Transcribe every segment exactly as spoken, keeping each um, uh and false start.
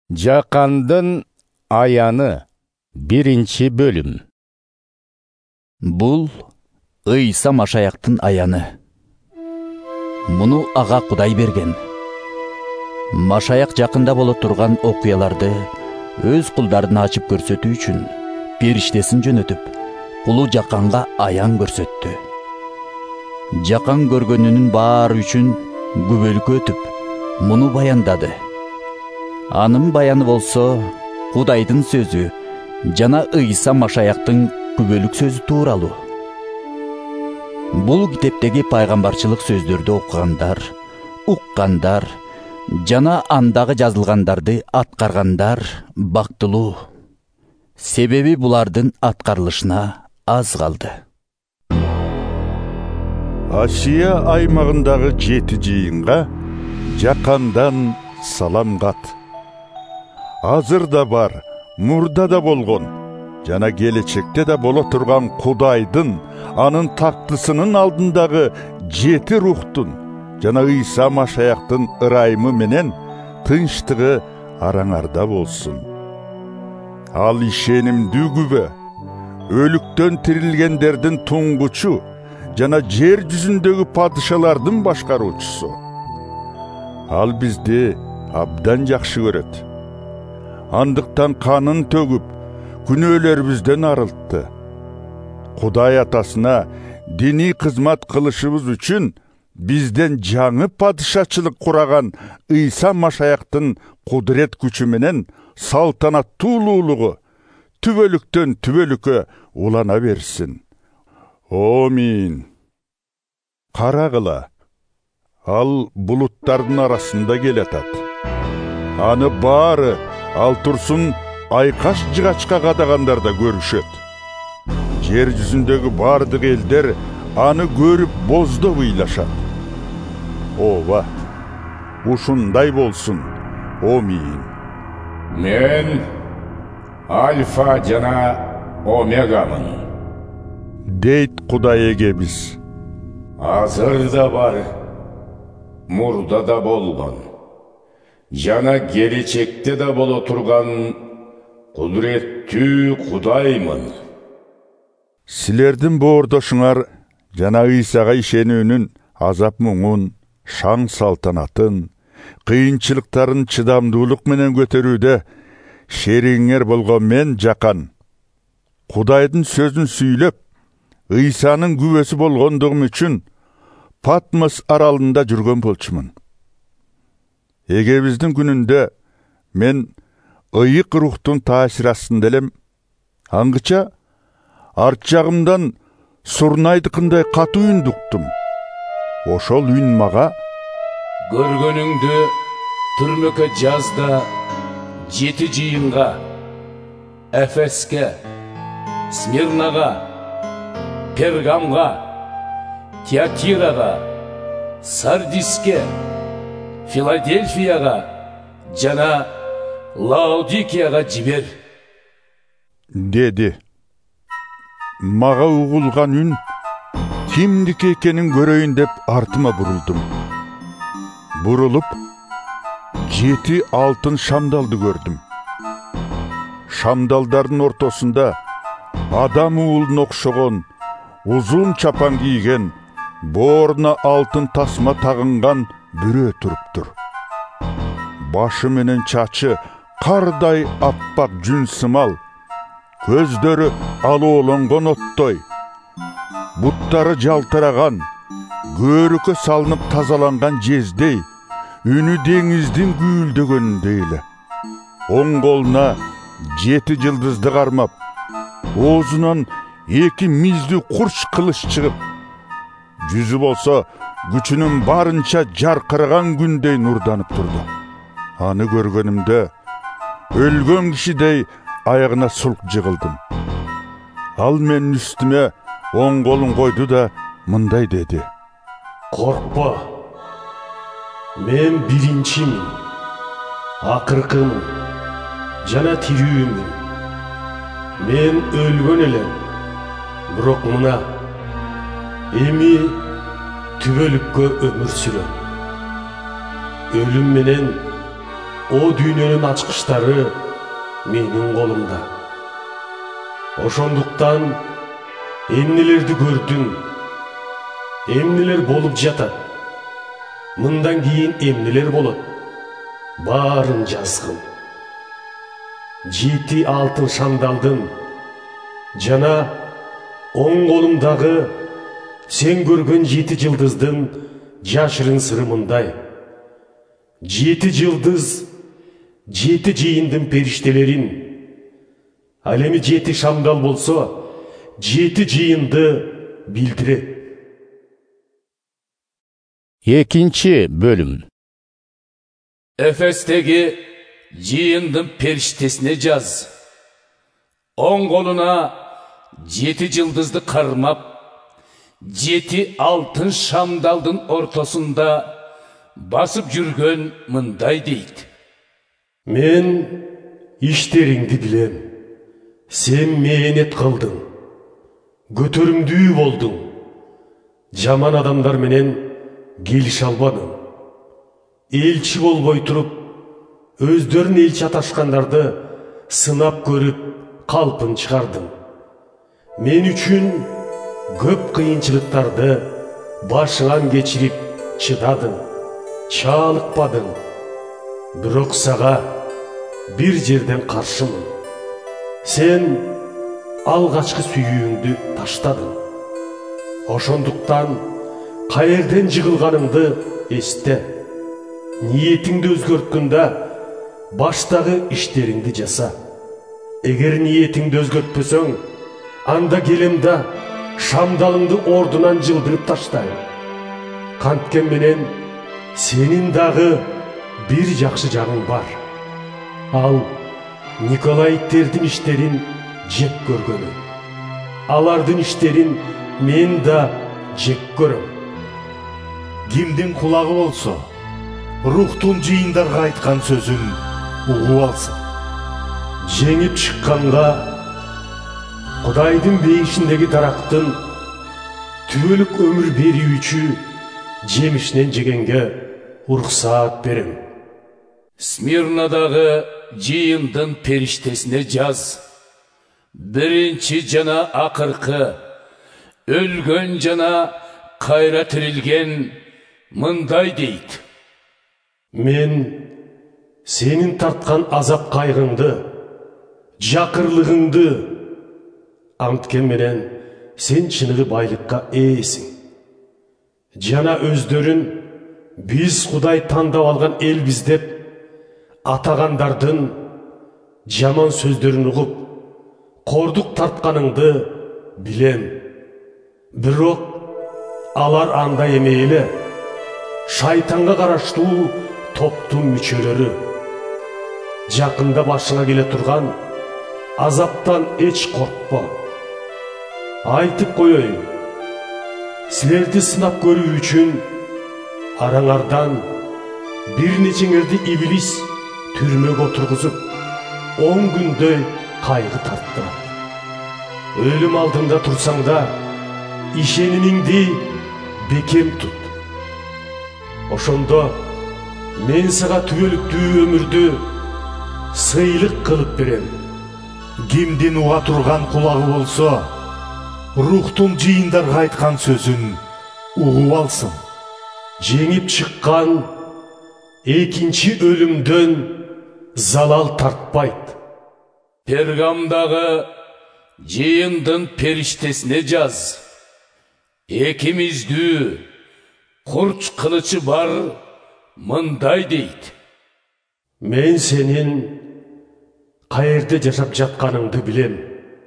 Жакандын аяны биринчи бөлүм. Бул Ыйса Машаяктын аяны. Муну ага Кудай берген. Машаяк жакында боло турган окуяларды өз кулдарына ачып көрсөтүү үчүн периштесин жөнөтүп, кулу Жаканга аян көрсөттү. Жакан көргөнүнүн баары үчүн күбөлүккө өтүп, муну баяндады. Анын баяны болсо Кудайдын сөзү жана Ыйса Машаяктын күбөлүк сөзү тууралуу. Бул китептеги пайгамбарчылык сөздөрдү окугандар, уккандар жана андагы жазылгандарды аткаргандар бактылуу. Себеби булардын аткарылышына аз калды. Асия аймагындагы жети жыйынга Жакандан салам кат. Азыр да бар, мурда да болгон, жана келечекте да боло турган Кудайдын, анын тактысынын алдындагы жети рухтун, жана Ыйса Машаяктын ырайымы менен тынчтыгы араңарда болсун. Ал ишенимдүү күбө, өлүктөн тирилгендердин туңгучу, жана жер жүзүндөгү падышалардын башкаруучусу. Ал бизди абдан жакшы көрөт. Андыктан канын төгүп, күнөөлөрүбүздөн арылтты. Кудай атасына диний кызмат кылышыбыз үчүн бизден жаңы падышачылык кураган Ыйса Машаяктын кудурет күчү менен салтанаттуу улуулугу түбөлүктөн түбөлүккө улана берсин. Амин. Карагыла, ал булуттардын арасында келатат. Аны баары ал турсун айкаш жыгачка кадагандар да көрүшөт. Жер жүзүндөгү бардык элдер аны көрүп боздоп ыйлашат. Ооба, ушундай болсун. Амин. Мен Альфа жана Омегамын, дейт Кудай эгебиз. Азыр да бар, мурда да болгон, жана келечекте да боло турган кудуреттүү Кудаймын. Силердин боордошуңар жана Ыйсага ишенүүнүн азап муңун, шаң салтанатын, кыйынчылыктарын чыдамдуулук менен көтөрүүдө шериңер болгон мен Жакан, Кудайдын сөзүн сүйлөп, Ыйсанын күбөсү болгондугум үчүн Патмос аралында жүргөн болчумун. Эгебиздин күнүндө мен ыйык рухтун таасир астында элем. Аңгыча арт жагымдан сурнайдыкындай катуу үн уктум. Ошол үн мага: көргөнүңдү түрмөккө жазда жети жыйынга, Эфеске, Смирнага, Пергамга, Тиатирага, Сардиске, Филадельфияга жана Лаодикияга жибер, деди. Мага угулган үн кимдики экенин көрөйүн деп артыма бурулдум. Бурулуп, жети алтын шамдалды көрдүм. Шамдалдардын ортосунда адам уулуна окшогон, узун чапан кийген, бооруна алтын тасма тагынган бирөө туруптур. Башы менен чачы кардай аппак жүн сымал, көздөрү алоолонгон оттой, буттары жалтыраган, көөрүккө салынып тазаланган жездей, үнү деңиздин күүлдөгөнүндөй эле. Оң колуна жети жылдызды кармап, оозунан эки миздүү курч кылыч чыгып, жүзү болсо күчүнүн барынча жаркыраган күндөй нурданып турду. Аны көргөнүмдө өлгөн кишидей аягына сулк жыгылдым. Ал менин үстүмө оң колун койду да мындай деди: коркпо, мен биринчимин, акыркымын жана тирүүмүн. Мен өлгөн элем, бирок мына эми түбөлүккө өмүр сүрөм. Өлүм менен о дүйнөнүн ачкычтары менин колумда. Ошондуктан эмнелерди көрдүң, эмнелер болуп жатат, мындан кийин эмнелер болот, баарын жазгын. Жети алтын шамдалдын жана оң колумдагы сен көргөн жети жылдыздын жашырын сыры мындай. Жети жылдыз жети жыйындын периштелерин, ал эми жети шамдал болсо жети жыйынды билдирет. Экинчи бөлүм. Эфестеги жыйындын периштесине жаз. Оң колуна жети жылдызды кармап, жети алтын шамдалдын ортосунда басып жүргөн мындай дейт. Мен иштериңди билем. Сен мээнет кылдың, көтөрүмдүү болдуң. Жаман адамдар менен келише албадың. Элчи болбой туруп, өздөрүн элчи аташкандарды сынап көрүп, калпын чыгардың. Мен үчүн көп кыйынчылыктарды башыңан кечирип чыдадың, чалыкпадың. Бирок сага бир жерден каршымын. Сен алгачкы сүйүүңдү таштадың. Ошондуктан каерден жыгылганыңды эсте. Ниетиңди өзгөрткөндө баштагы иштериңди жаса. Эгер ниетиңди өзгөртпөсөң, анда келем да шамдалыңды ордунан жылдырып таштайм. Канткен менен сенин дагы бир жакшы жагың бар. Ал Николаиттердин иштерин жек көргөнү. Алардын иштерин мен да жек көрөм. Кимдин кулагы болсо, рухтун жыйындарга айткан сөзүн угуп алсын. Жеңип чыкканга Кудайдын бейишиндеги дарактын түбөлүк өмүр берүүчү жемишинен жегенге уруксаат берем. Смирнадагы жыйындын периштесине жаз. Биринчи жана акыркы, өлгөн жана кайра тирилген мындай дейт. Мен сенин тарткан азап кайгыңды, жакырлыгыңды, анткен менен сен чыныгы байлыкка ээсиң. Жана өздөрүн биз Кудай тандап алган элбиз деп атагандардын жаман сөздөрүн угуп, кордук тартканыңды билем. Бирок алар андай эме эле, шайтанга караштуу топтун мүчөлөрү. Жакында башыңа келе турган азаптан эч коркпа. Айтып коеюн, силерди сынап көрүү үчүн араңардан бир нечеңерди иблис түрмөгө отургузуп, он күндөй кайгы тарттырат. Өлүм алдында турсаң да, ишенимиңди бекем тут. Ошондо мен сага түбөлүктүү өмүрдү сыйлык кылып берем. Кимдин уга турган кулагы болсо, рухтун жыйындарга айткан сөзүн угуп алсын. Жеңип чыккан экинчи өлүмдөн залал тартпайт. Пергамдагы жыйындын периштесине жаз. Экимиздүү курч кылычы бар мындай дейт. Мен сенин каерде жашап жатканыңды билем.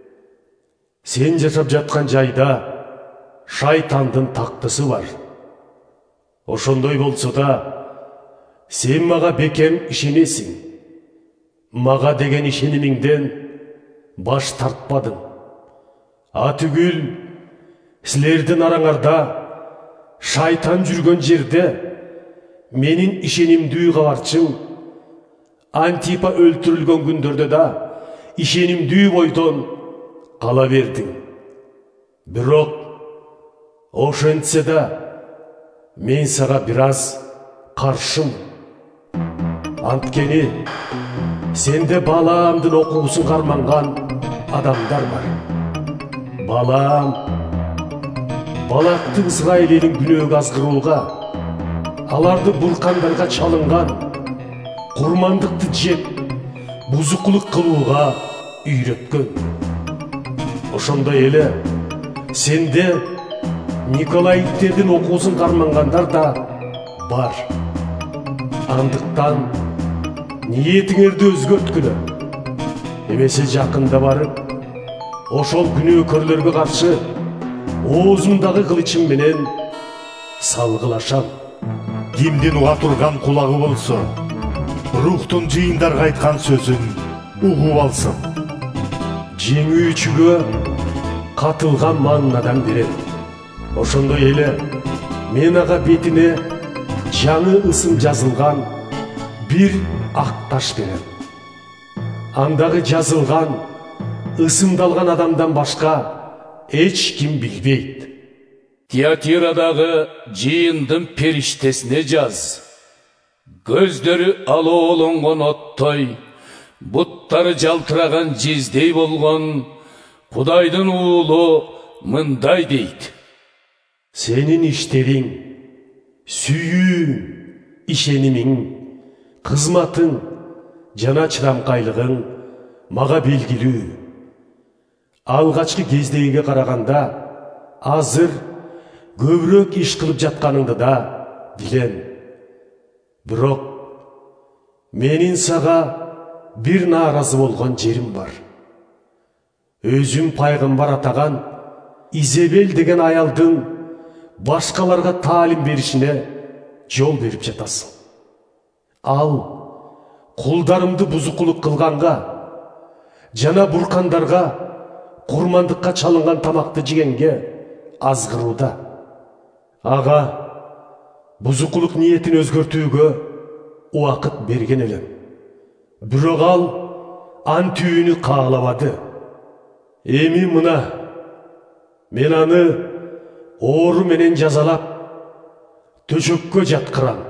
Сен жашап жаткан жайда шайтандын тактысы бар. Ошондой болсо да, сен мага бекем ишенесиң. Мага деген ишенимиңден баш тартпадың. Атүгүл силердин араңарда шайтан жүргөн жерде менин ишенимдүү кабарчың Антипа өлтүрүлгөн күндөрдө да ишенимдүү бойдон кала бердиң. Бирок ошентсе да мен сага бир аз каршымын. Анткени сенде балаамдын окуусун карманган адамдар бар. Балаам балактын Израилдин күнөөгө азгырууга, аларды буркандарга чалынган, курмандыкты жеп, бузукулук кылууга үйрөткөн. Ошондой эле сенде Николаевтердин окуусун кармангандар да бар. Андыктан ниетиңерди өзгөрткүлө. Эмесе жакында барып, ошол күнөөкөрлөргө каршы оозумдагы кылычым менен салгылашам. Кимдин уга турган кулагы болсо, рухтун жыйындарга айткан сөзүн угуп алсын. Жеңүүчүгө катылган маннадан берем. Ошондой эле мен ага бетине жаңы ысым жазылган бир ак таш берем. Андагы жазылган, ысымдалган адамдан башка эч ким билбейт. Тиатирадагы жыйындын периштесине жаз. Көздөрү алоолонгон оттой, буттары жалтыраган жиздей болгон Кудайдын уулу мындай дейт. Сенин иштериң, сүйүүң, ишенимиң, кызматың жана чыдамкайлыгың мага белгилүү. Алгачкы кездегиге караганда азыр көбүрөөк иш кылып жатканыңды да билем. Бирок менин сага бир нааразы болгон жерим бар. Өзүм пайгамбар атаган Изебел деген аялдын башкаларга таалим беришине жол берип жатасың. Ал кулдарымды бузукулук кылганга жана буркандарга, курмандыкка чалынган тамакты жегенге азгырууда. Ага бузукулук ниетин өзгөртүүгө убакыт берген элем. Бирок ал антүүнү каалабады. Эми мына мен аны оору менен жазалап, төшөккө жаткырам.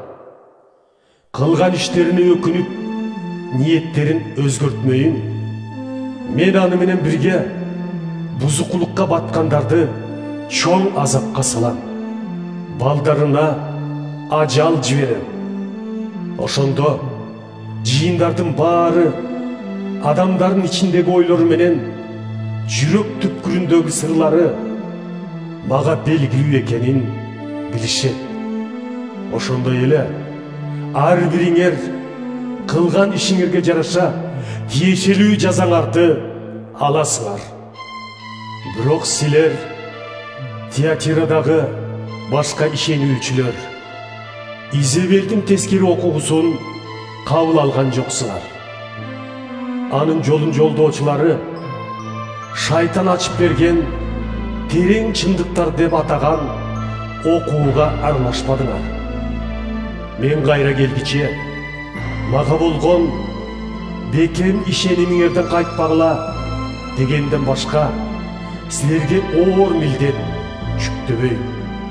Кылган иштерине өкүнүп, ниеттерин өзгөртмөйүн. Мен аны менен бирге бузукулукка баткандарды чоң азапка салам. Балдарына ажал жиберем. Ошондо жыйындардын баары адамдардын ичиндеги ойлору менен жүрөк түпкүрүндөгү сырлары мага белгилүү экенин билишет. Ошондой эле ар бириңер кылган ишиңерге жараша тиешелүү жазаңарды аласыңар. Бирок силер Тиатирадагы башка ишенүүчүлөр Изебелдин тескери окуусун кабыл алган жоксуңар. Анын жолун жолдоочулары шайтан ачып берген терең чындыктар деп атаган окууга аралашпадыңар. Мен кайра келгиче мага болгон бекем ишенимиңерден кайтпагыла дегенден башка силерге оор милдет жүктөбөйм.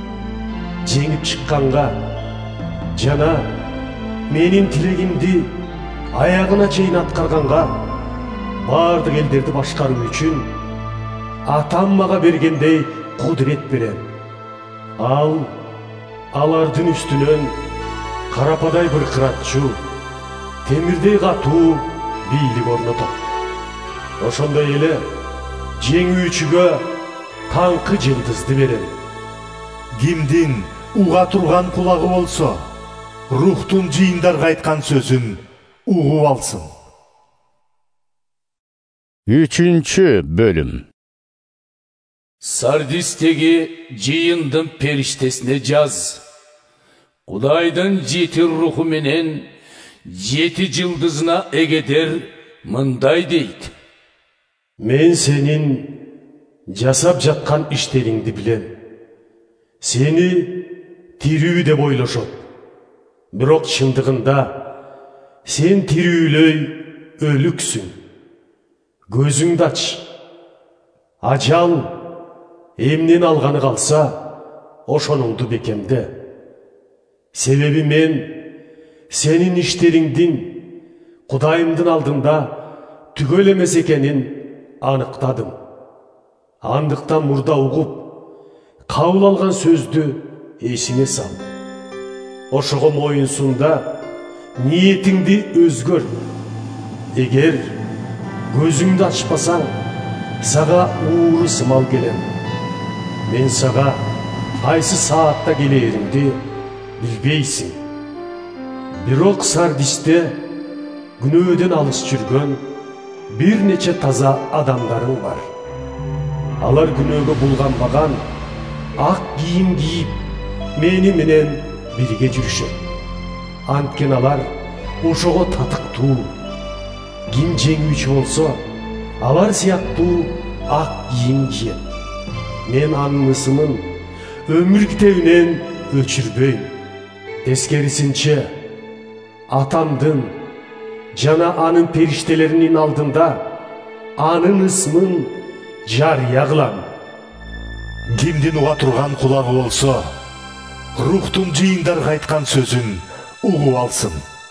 Жеңип чыкканга жана менин тилегимди аягына чейин аткарганга бардык элдерди башкаруу үчүн атам мага бергендей кудурет берем. Ал алардын үстүнөн карападай быркыратчу, темирдей катуу бийлик орнотот. Ошондой эле жеңүүчүгө таңкы жылдызды берем. Кимдин уга турган кулагы болсо, рухтун жыйындарга айткан сөзүн угуп алсын. Үчүнчү бөлүм. Сардистеги жыйындын периштесине жаз. Кудайдын жети руху менен жети жылдызына эгедер мындай дейт. Мен сенин жасап жаткан иштериңди билем. Сени тирүү деп ойлошот. Бирок чындыгында сен тирүүлөй өлүксүң. Көзүңдү ач. Ажал эмнен алганы калса, ошонуңду бекемде. Себеби мен Senin işleriңдин Кудайымдын алдында түгөл эмес экенин аныктадым. Андыктан мурда угуп, кабыл алган сөздү эсиңе сал. Ошого моюнсунда ниетиңди өзгөр. Эгер көзүңдү ачпасаң, сага ууру сымал келем. Мен сага кайсы саатта келеримди билбейсиң. Бирок Сардисте күнөөдөн алыс жүргөн бир нече таза адамдарың бар. Алар күнөөгө булганбаган ак кийим кийип, мени менен бирге жүрүшөт. Анткени алар ошого татыктуу. Ким жеңүүчү болсо, алар сыяктуу ак кийим кийет. Мен анын ысымын өмүр китебинен өчүрбөйм. Тескерисинче, атамдын жана анын периштелеринин алдында анын ысмын жарыя кылам. Кимдин уга турган кулагы болсо, рухтун жыйындарга айткан сөзүн угуп алсын.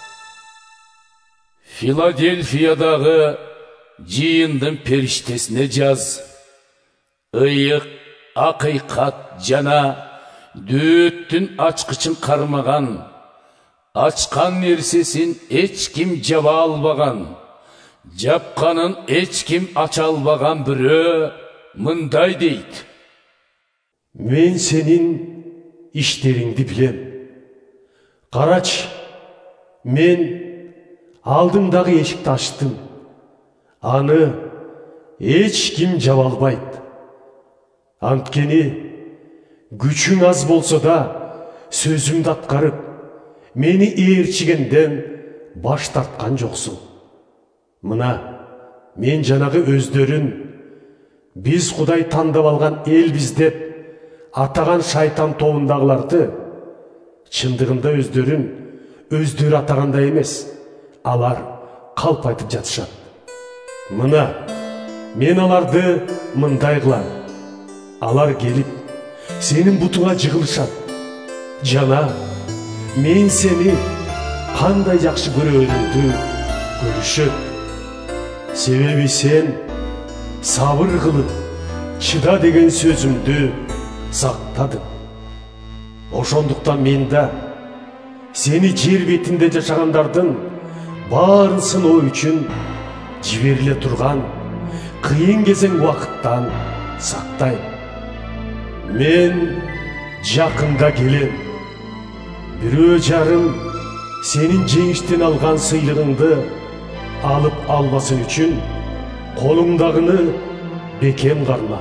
Филадельфиядагы жыйындын периштесине жаз. Ыйык, акыйкат жана дөөттүн ачкычын кармаган, ачкан нерсесин эч ким жаба албаган, жапканын эч ким ача албаган бирөө мындай дейт. Мен сенин иштериңди билем. Карач, мен алдымдагы эшикти ачтым. Аны эч ким жаба албайт. Анткени күчүң аз болсо да сөзүмдү аткарып, мени ээрчигенден баш тарткан жоксуң. Мына, мен жанагы өздөрүн биз Кудай тандап алган элбиз деп атаган шайтан тобундагыларды чындыгында өздөрүн өздөрү атагандай эмес, алар калп айтып жатышат. Мына, мен аларды мындай кылам. Алар келип, сенин бутуңа жыгылышат. Жана, мен сени кандай жакшы көрөөрүңдү көрүшөт. Себеби сен сабыр кылып, чыда деген сөзүмдү сактадың. Ошондуктан мен да сени жер бетинде жашагандардын баарын сыноо үчүн жибериле турган кыйын кезең убакыттан сактайм. Мен жакында келем. Бирөө жарым сенин жеңиштен алган сыйлыгыңды алып албасын үчүн колуңдагыны бекем карма.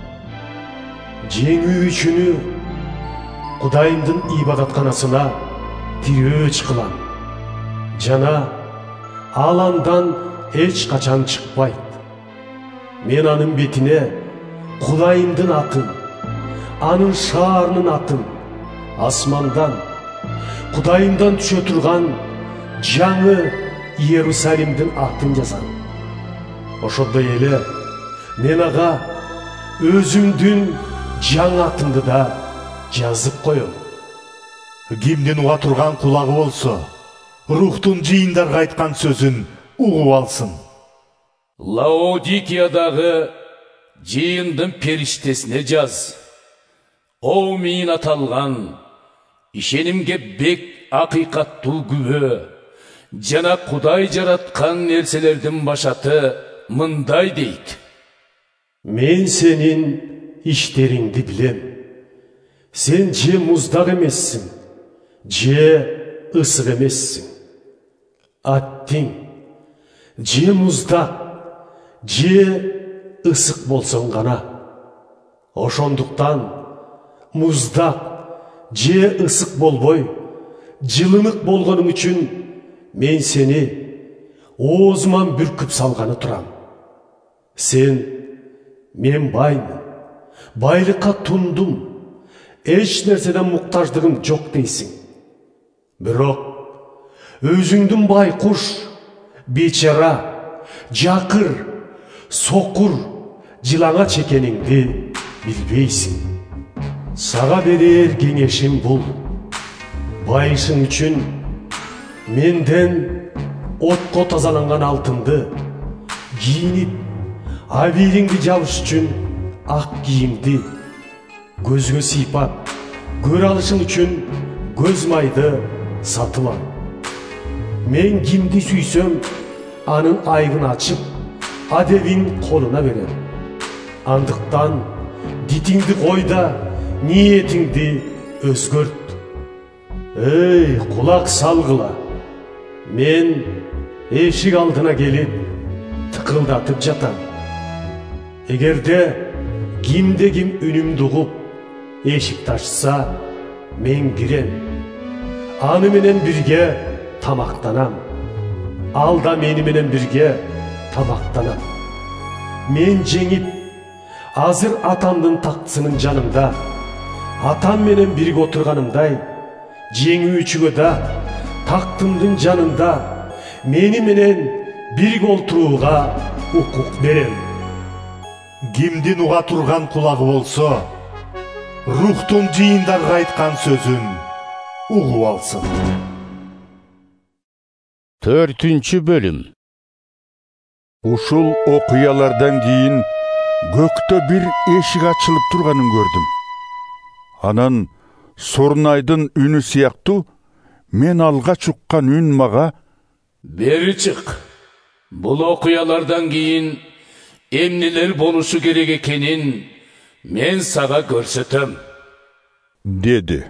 Жеңүү үчүнү Кудайымдын ибадатканасына тирөөч кылам. Жана ал андан эч качан чыкпайт. Мен анын бетине Кудайымдын атын, анын шаарынын атын, асмандан, Кудайымдан түшө турган жаңы Иерусалимдин атын жазам. Ошондой эле мен ага өзүмдүн жаңы атымды да жазып коем. Кимдин уга турган кулагы болсо, рухтун жыйындарга айткан сөзүн угуп алсын. Лаодикиядагы жыйындын периштесине жаз. О мен аталган, ишенимге бек акыйкаттуу күбө, жана Кудай жараткан нерселердин башаты мындай дейт. Мен сенин иштериңди билем. Сен же муздак эмессиң, же ысык эмессиң. Аттиң же муздак, же ысык болсоң гана. Ошондуктан муздак же ысык болбой, жылынык болгонуң үчүн мен сени оозуман бүркүп салганы турам. Сен менаймын, байлыкка тундум, эч нерседен муктаждыгым жок дейсиң. Бирок өзүңдүн байкуш, бечара, жакыр, сокур, жылаңач экениңди билбейсиң. Сага берер кеңешим бул: байышың үчүн менден отко тазаланган алтынды кийинип, абийиңди жабыш үчүн ак кийимди, көзгө сыйпап, көрө алышың үчүн көз майды сатып ал. Мен кимди сүйсөм, анын айыбын ачып, адебин колуна берем. Андыктан дитиңди кой да, ниетиңди өзгөрт. Эй, кулак салгыла. Мен эшик алдына келип, тыкылдатып жатам. Эгерде кимде ким үнүмдү угуп, эшикти ачса, мен кирем. Аны менен бирге тамактанам. Ал да мени менен бирге тамактанат. Мен жеңип, азыр атамдын тактысынын жанында, атам менен бирге отурганымдай, жеңүүчүгө да тактымдын жанында мени менен бирге олтурууга укук берем. Кимдин уга турган кулагы болсо, рухтун жыйындарга айткан сөзүн угуп алсын. Төртүнчү бөлүм. Ушул окуялардан кийин көктө бир эшик ачылып турганын көрдүм. Анан Сурнайдын үнү сыяктуу мен алгач уккан үн мага: «Бери чык. Бул окуялардан кийин эмнелер болушу керек экенин мен сага көрсөтөм» деди.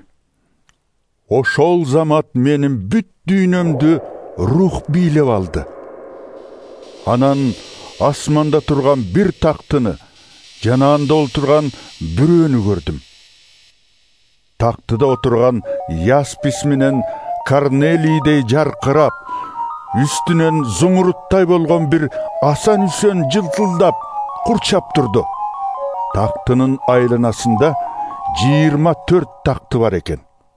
Ошол замат менин бүт дүйнөмдү рух бийлеп алды. Анан асманда турган бир тактыны, жана анда олтурган бирөөнү көрдүм. Тактыда отурган яспис менен карнелийдей жаркырап, үстүнөн зумрудтай болгон бир асан үсөн жылтылдап курчап турду. Тактынын айланасында жыйырма төрт такты бар экен.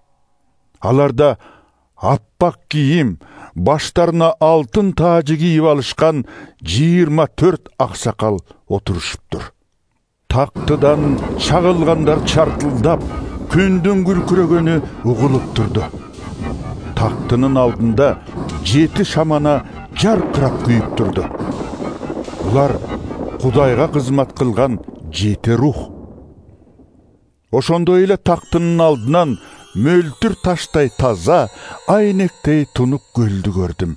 Аларда аппак кийим, баштарына алтын таажы кийип алышкан жыйырма төрт аксакал отурушуптур. Тактыдан чагылгандар чартылдап, күндүн күркүрөгөнү угулуп турду. Тактынын алдында жети шамана жаркырап күйүп турду. Булар Кудайга кызмат кылган жети рух. Ошондой эле тактынын алдынан мөлтүр таштай таза, айнектей тунук көлдү көрдүм.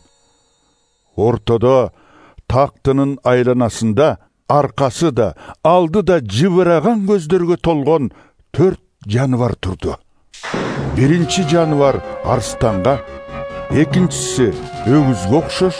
Ортодо тактынын айланасында аркасы да, алды да жыбыраган көздөргө толгон төрт жаныбар турду. Биринчи жаныбар арстанга, экинчиси өгүзгө окшош,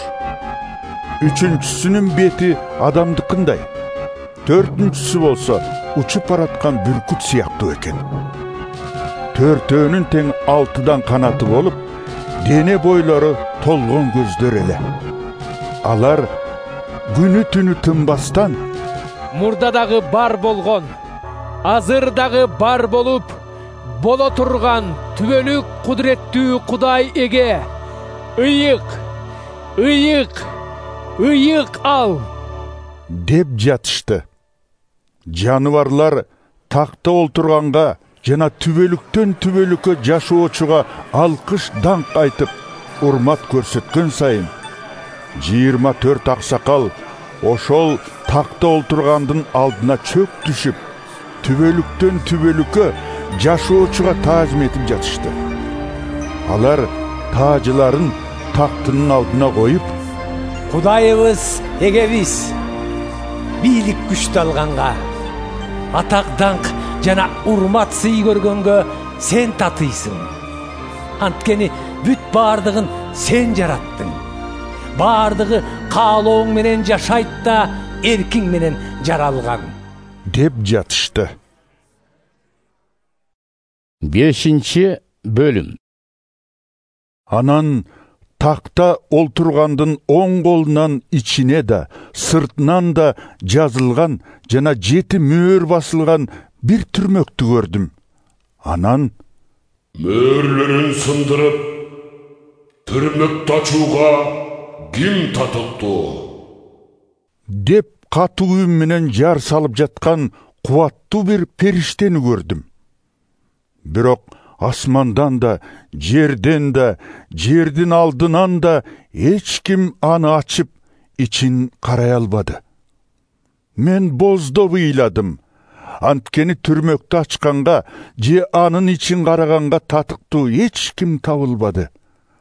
үчүнчүсүнүн бети адамдыкындай, төртүнчүсү болсо учуп бараткан бүркүт сыяктуу экен. Төртөөнүн тең алтыдан канаты болуп, дене бойлору толгон көздөр эле. Алар күнү түнү тынбастан мурда дагы бар болгон, азыр дагы бар болуп, боло турган түбөлүк кудуреттүү Кудай эге, ыйык, ыйык, ыйык ал деп жатышты. Жаныбарлар такта олтурганга жана түбөлүктөн түбөлүккө жашоочуга алкыш даңк айтып, урмат көрсөткөн сайын, жыйырма төрт аксакал ошол такта олтургандын алдына чөк түшүп, түбөлүктөн түбөлүккө жашоочуга таазим этип жатышты. Алар таажыларын тактынын алдына коюп: Кудайыбыз эгебиз, бийлик күчтү алганга, атак даңк жана урмат сый көргөнгө сен татыйсың. Анткени бүт баардыгын сен жараттың. Баардыгы каалооң менен жашайт да, эркиң менен жаралган деп жатышты. Бешинчи бөлүм. Анан такта олтургандын оң колунан ичине да, сыртынан да жазылган жана жети мөөр басылган бир түрмөктү көрдүм. Анан: «Мөөрлөрүн сындырып, түрмөктү ачууга ким татыктуу?» деп катуу үн менен жар салып жаткан кубаттуу бир периштени көрдүм. Бирок асмандан да, жерден да, жердин алдынан да эч ким аны ачып, ичин карай албады. Мен боздоп ыйладым. Анткени түрмөктү ачканга, же анын ичин караганга татыктуу эч ким табылбады.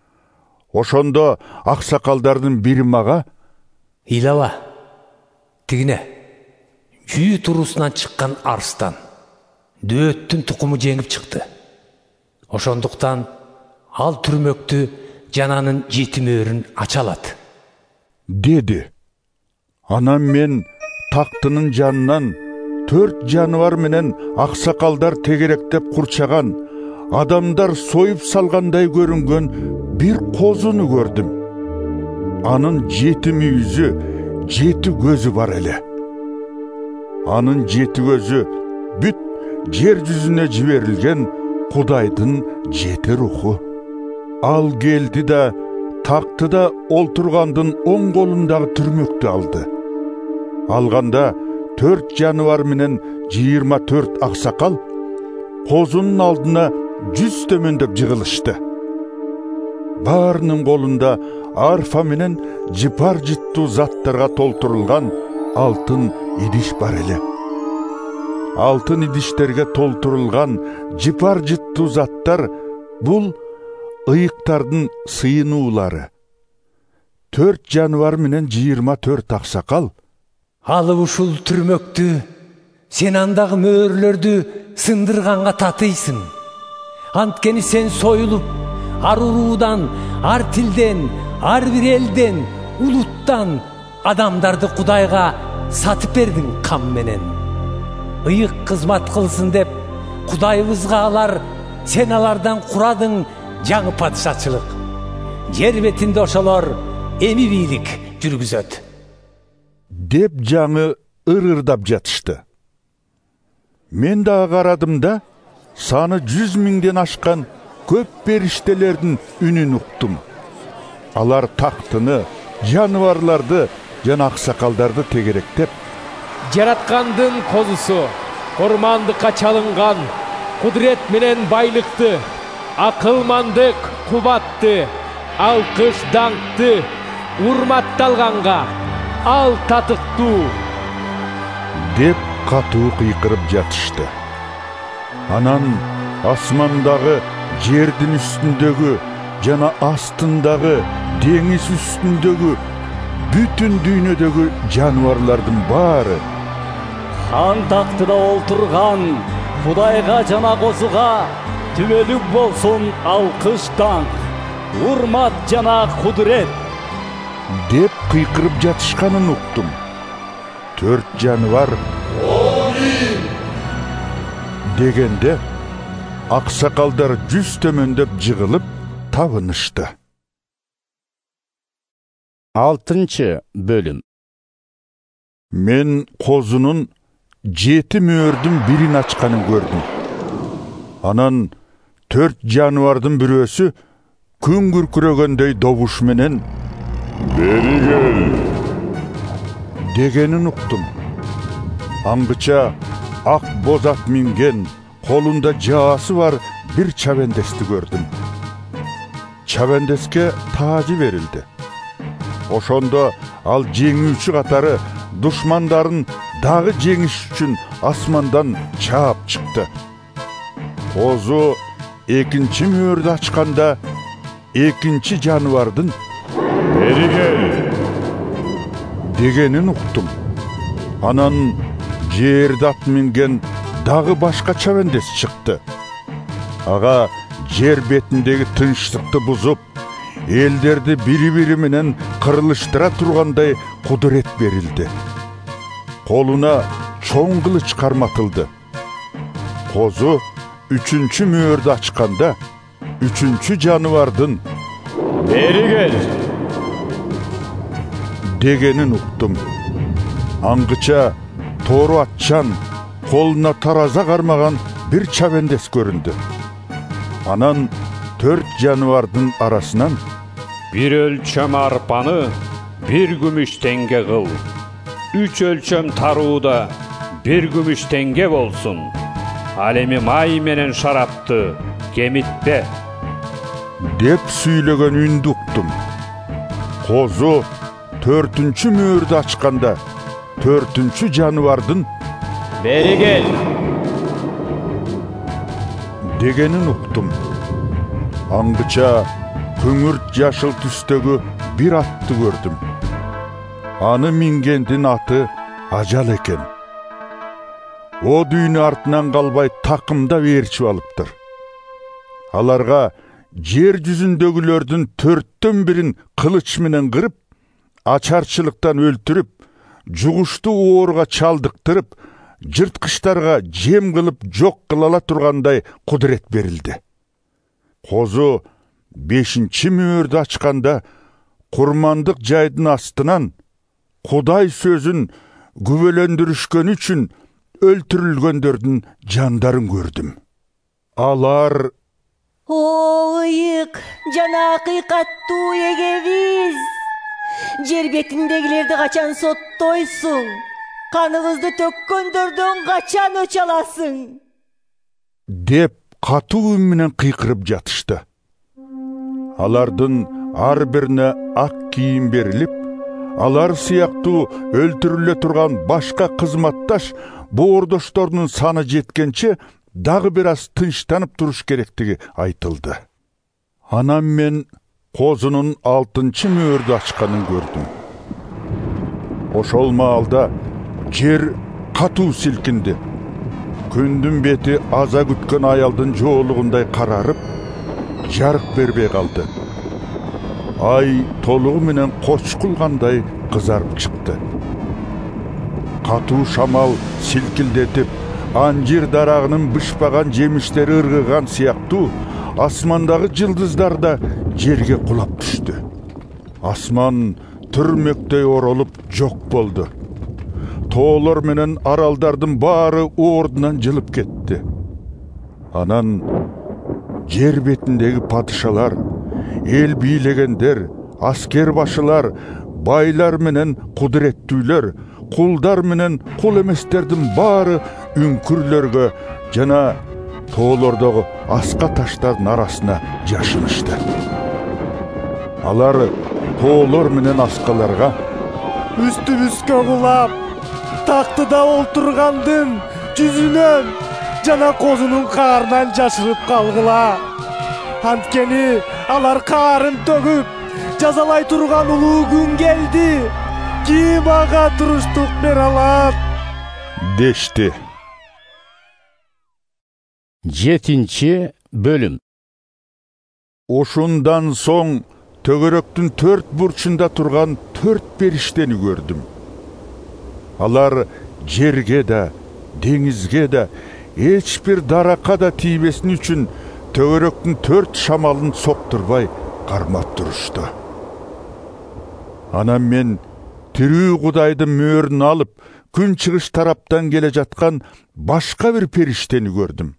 Ошондо аксакалдардын бири мага: «Ыйлаба, тигине, жүйү турусунан чыккан арстан, дөөттүн тукуму жеңип чыкты. Ошондуктан ал түрмөктү жананын жети мөөрүн ача алат», деди. Анан мен тактынын жанынан төрт жаныбар менен аксакалдар тегеректеп курчаган, адамдар союп салгандай көрүнгөн бир козуну көрдүм. Анын жети мүйүзү, жети көзү бар эле. Анын жети көзү бүт жер жүзүнө жиберилген Кудайдын жети руху. Ал келди да тактыда олтургандын оң колундагы түрмөктү алды. Алганда төрт жаныбар менен жыйырма төрт аксакал козунун алдына жүз төмөндөп жыгылышты. Баарынын колунда арфа менен жыпар жыттуу заттарга толтурулган алтын идиш бар эле. Алтын идиштерге толтурулган жыпар жыттуу заттар бул ыйыктардын сыйынуулары. Төрт жаныбар менен жыйырма төрт аксакал: «Алып ушул түрмөктү, сен андагы мөөрлөрдү сындырганга татыйсың. Анткени сен союлуп, ар уруудан, ар тилден, ар бир элден, улуттан адамдарды Кудайга сатып бердиң кам менен. Ыйык кызмат кылсын деп Кудайыбызга алар, сен алардан курадың жаңы падышачылык. Жер бетинде ошолор эми бийлик жүргүзөт», деп жаңы ырырдап жатышты. Мен дагы карадым да, саны жүз миңден ашкан көп периштелердин үнүн уктум. Алар тактыны, жаныбарларды жана аксакалдарды тегеректеп: «Жараткандын козусу, ормандыкка чалынган, кудурет менен байлыкты, акылмандык, кубатты, алкыш даңкты, урматталганга, ал татыктуу», деп катуу кыйкырып жатышты. Анан асмандагы, жердин үстүндөгү жана астындагы, деңиз үстүндөгү, бүтүн дүйнөдөгү жаныбарлардын баары: «Хан тактыда олтурган Кудайга жана козуга түбөлүк болсун алкыш даңк, урмат жана кудурет», деп кыйкырып жатышканын уктум. Төрт жаныбар «Амин» дегенде аксакалдар жүз төмөндөп жыгылып табынышты. Алтынчы бөлүм. Мен козунун жети мөөрдүн бирин ачканын көрдүм. Анан төрт жаныбардын бирөөсү күн күркүрөгөндөй добуш менен «Бери кел» дегенин уктум. Аңгыча ак боз ат минген, колунда жаасы бар бир чабендести көрдүм. Чабендеске таажы берилди. Ошондо ал жеңүүчү катары душмандарын дагы жеңиш үчүн асмандан чаап чыкты. Козу экинчи мөөрдү ачканда экинчи жаныбардын «Бери кел» дегенин уктум. Анан жерде ат минген дагы башка чабендес чыкты. Ага жер бетиндеги тынчтыкты бузуп, элдерди бири-бири менен кырылыштыра тургандай кудурет берилди. Колуна чоң кылыч карматылды. Козу үчүнчү мөөрдү ачканда үчүнчү жаныбардын «Бери кел» дегенин уктум. Аңгыча тоору атчан, колуна тараза кармаган бир чабендес көрүндү. Анан төрт жаныбардын арасынан «Бир өлчөм арпаны бир күмүш теңге кыл, үч өлчөм тарууда бир күмүш теңге болсун. Ал эми май менен шарапты кемитпе деп сүйлөгөн үндү уктум. Козу төртүнчү мөөрдү ачканда төртүнчү жаныбардын бери кел дегенин уктум. Аңгыча күңүрт жашыл түстөгү бир атты көрдүм. Аны мингендин аты Ажал экен. О дүйнө артынан калбай такымда ээрчип алыптыр. Аларга жер жүзүндөгүлөрдүн төрттөн бирин кылыч менен кырып, ачарчылыктан өлтүрүп, жугуштуу ооруга чалдыктырып, жырткычтарга жем кылып жок кыла ала тургандай кудурет берилди. Козу бешинчи мөөрдү ачканда курмандык жайдын астынан Кудай сөзүн күбөлөндүрүшкөн үчүн өлтүрүлгөндөрдүн жандарын көрдүм. Алар О, ыйык, жана акыйкаттуу эгебиз. Жер бетиндегилерди качан соттойсуң? Каныбызды төккөндөрдөн качан өч аласың? деп катуу үн менен кыйкырып жатышты. Алардын ар бирине ак кийим берилип, алар сыяктуу өлтүрүлө турган башка кызматташ боордоштордун саны жеткенче дагы бир аз тынчтанып туруш керектиги айтылды. Анан мен козунун алтынчы мөөрдү ачканын көрдүм. Ошол маалда жер катуу силкинди. Күндүн бети аза күткөн аялдын жоолугундай карарып, жарык бербей калды. Ай толугу менен кочкулгандай кызарып чыкты. Катуу шамал силкилдетип, анжир дарагынын бышпаган жемиштери ыргыган сыяктуу, асмандагы жылдыздар да жерге кулап түштү. Асман түрмөктөй оролуп жок болду. Тоолор менен аралдардын баары ордунан жылып кетти. Анан жер бетиндеги падышалар, эл бийлегендер, аскер башылар, байлар менен кудуреттүүлөр, кулдар менен кул эместердин баары үңкүрлөргө жана тоолордогу аска таштардын арасына жашынышты. Алар тоолор менен аскаларга үстүбүзгө кулап, тактыда олтургандын жүзүнөн жана козунун каарынан жашырып калгыла. Анткени алар каарын төгүп, жазалай турган улуу күн келди. Ким ага туруштук бере алат? дешти. Жетинчи бөлүм. Ошундан соң төгөрөктүн төрт бурчунда турган төрт периштени көрдүм. Алар жерге да, деңизге да, эч бир даракка да тийбесин үчүн төгөрөктүн төрт шамалын соктурбай кармап турушту. Анан мен тирүү Кудайдын мөөрүн алып, күн чыгыш тараптан келе жаткан башка бир периштени көрдүм.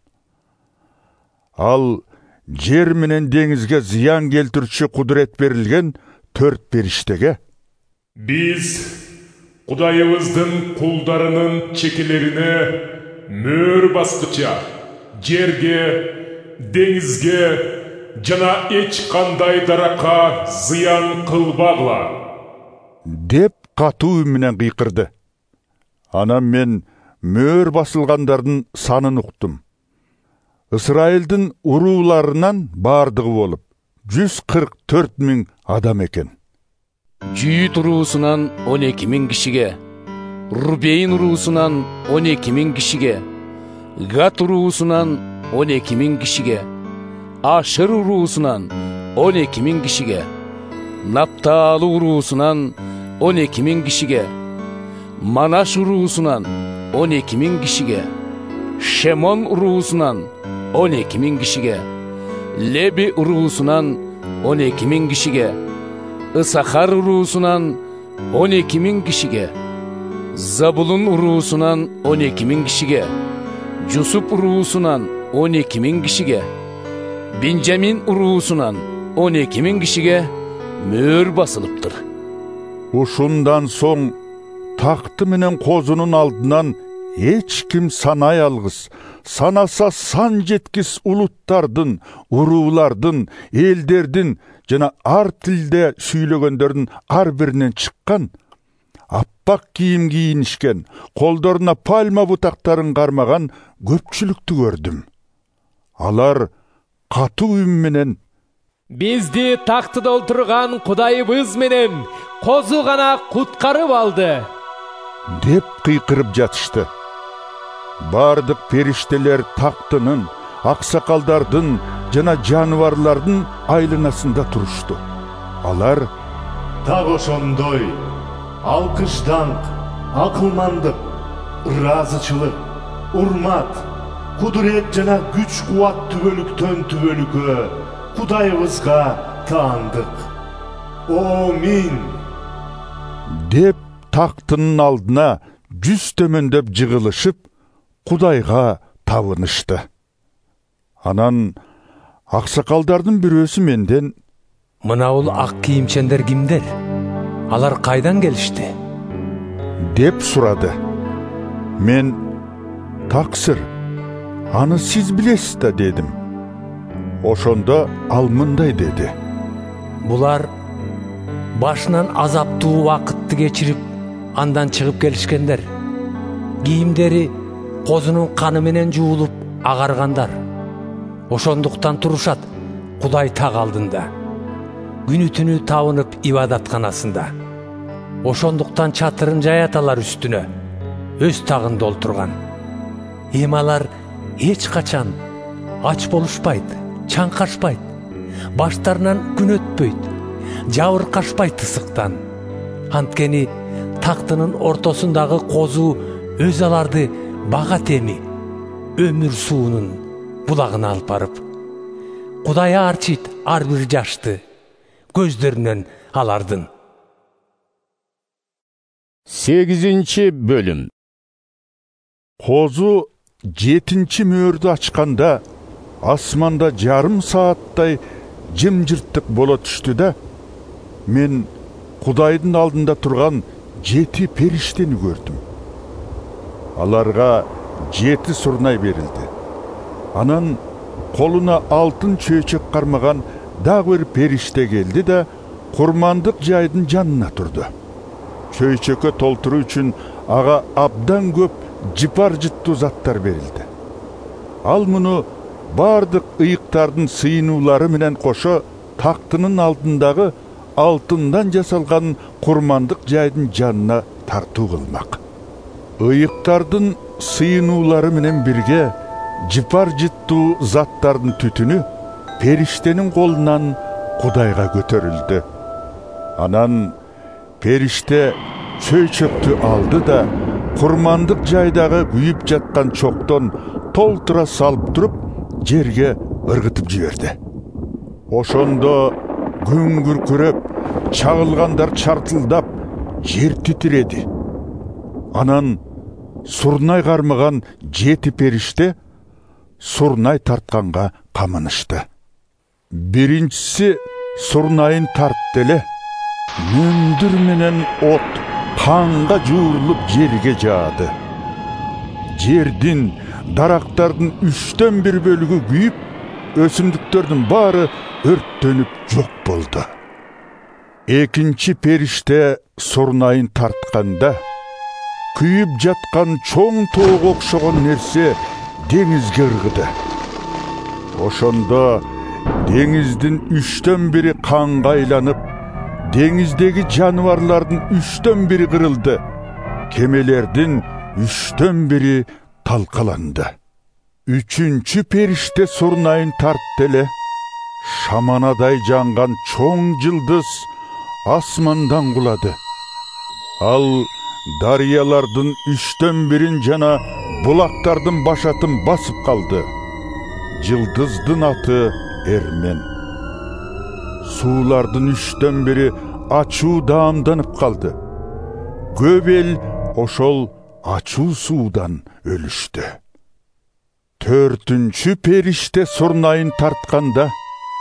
Ал жер менен деңизге зыян келтирүүчү кудурет берилген төрт периштеге: Биз Кудайыбыздын кулдарынын чекелерине мөөр баскыча жерге, деңизге жана эч кандай даракка зыян кылбагыла деп катуу үн менен кыйкырды. Анан мен мөөр басылгандардын санын уктум. Ысрайылдын урууларынан бардыгы болуп жүз кырк төрт миң адам экен. Жүйүт уруусунан он эки миң кишиге, Рубейн уруусунан он эки миң кишиге, Гат уруусунан он эки миң кишиге, Ашыр уруусунан он эки миң кишиге, Наптали уруусунан он эки миң кишиге, Манаш уруусунан он эки миң кишиге, Шемон уруусунан он эки миң кишиге, Леби уруусунан он эки миң кишиге, Исахар уруусунан он эки миң кишиге, Забулун уруусунан он эки миң кишиге, Жусуп уруусунан он эки миң кишиге, Бенжамин уруусунан он эки миң кишиге мөөр басылыптыр. Ушундан соң такты менен козунун алдынан эч ким санай алгыс, санаса сан жеткис улуттардын, уруулардын, элдердин жана ар тилде сүйлөгөндөрдүн ар биринен чыккан, аппак кийим кийинишкен, колдоруна пальма бутактарын кармаган көпчүлүктү көрдүм. Алар катуу үн менен бизди тактыда олтурган Кудайыбыз менен козу гана куткарып алды деп кыйкырып жатышты. Бардык периштелер тактынын, аксакалдардын жана жаныбарлардын айланасында турушту. Алар так ошондой алкыштанк, акылмандык, ыраазычылык, урмат, кудурет жана күч кубат түбөлүктөн түбөлүккө Кудайыбызга таандык. Амин деп тактынын алдына жүз төмөндөп жыгылышып Кудайга табынышты. Анан аксакалдардын бирөөсү менден: «Мына бул ак кийимчендер кимдер? Алар кайдан келишти?» деп сурады. Мен: «Таксыр, аны сиз билесиз да» дедим. Ошондо ал мындай деди: «Булар башынан азаптуу убакытты кечирип, андан чыгып келишкендер. Кийимдери козунун каны менен жуулуп агаргандар. Ошондуктан турушат Кудай так алдында, күнү түнү табынып ибадатканасында. Ошондуктан чатырын жаяталар үстүнө, өз тагында олтурган. Эми алар эч качан ач болушпайт, чаңкашпайт, баштарынан күн өтпөйт, жабыркашпайт ысыктан. Анткени тактынын ортосундагы козу өз аларды бага теми, өмүр суунун булагына алып барып, Кудай арчийт ар бир жашты көздөрүнөн алардын». сегизинчи бөлүм. Козу жетинчи мөөрдү ачканда асманда жарым сааттай жымжырттык боло түштү да, мен Кудайдын алдында турган жети периштени көрдүм. Аларга жети сурнай берилди. Анан колуна алтын чөйчөк кармаган дагы бир периште келди да курмандык жайдын жанына турду. Чөйчөккө толтуруу үчүн ага абдан көп жыпар жыттуу заттар берилди. Ал муну бардык ыйыктардын сыйынуулары менен кошо тактынын алдындагы алтындан жасалган курмандык жайдын жанына тартуу кылмак. Ыйыктардын сыйынуулары менен бирге жыпар жыттуу заттардын түтүнү периштенин колунан Кудайга көтөрүлдү. Анан периште чөйчөктү алды да курмандык жайдагы күйүп жаткан чоктон толтура салып туруп жерге ыргытып жиберди. Ошондо күн күркүрөп, чагылгандар чартылдап, жер титиреди. Анан сурнай кармаган жети периште сурнай тартканга камынышты. Биринчиси сурнайын тартты эле, мөндүр менен от канга жуурулуп жерге жаады. Жердин, дарактардын үчтөн бир бөлүгү күйүп, өсүмдүктөрдүн баары өрттөнүп жок болду. Экинчи периште сурнайын тартканда күйүп жаткан чоң тоого окшогон нерсе деңизге ыргыды. Ошондо деңиздин үчтөн бири канга айланып, деңиздеги жаныбарлардын үчтөн бири кырылды, кемелердин үчтөн бири талкаланды. Үчүнчү периште сурнайын тартты эле, шаманадай жанган чоң жылдыз асмандан кулады. Ал дарыялардын үчтөн бирин жана булактардын башатын басып калды. Жылдыздын аты Эрмен. Суулардын үчтөн бири ачуу даамданып калды. Көп эл ошол ачуу суудан өлүштү. Төртүнчү периште сурнайын тартканда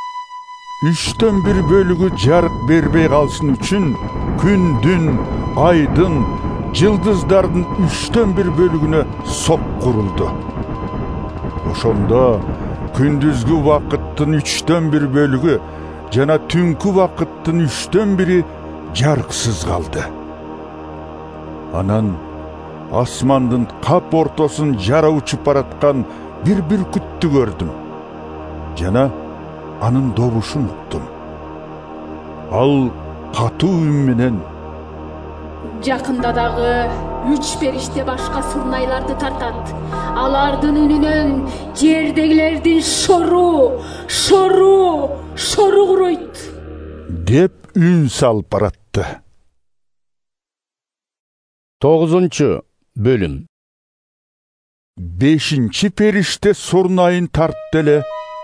үчтөн бир бөлүгү жарык бербей калсын үчүн күндүн, айдын, жылдыздардын үчтөн бир бөлүгүнө сок курулду. Ошондо күндүзгү убакыттын үчтөн бир бөлүгү жана түнкү убакыттын үчтөн бири жарыксыз калды. Анан асмандын кап ортосун жара учуп бараткан бир бүркүттү көрдүм. Жана анын добушун уктум. Ал катуу үн менен: жакында дагы үч периште башка сурнайларды тартат. Алардын үнүнөн жердегилердин шору, шору, шору куройт деп үн салып баратты. Тогузунчу бөлүм. Бешинчи периште сурнайын тартты эле.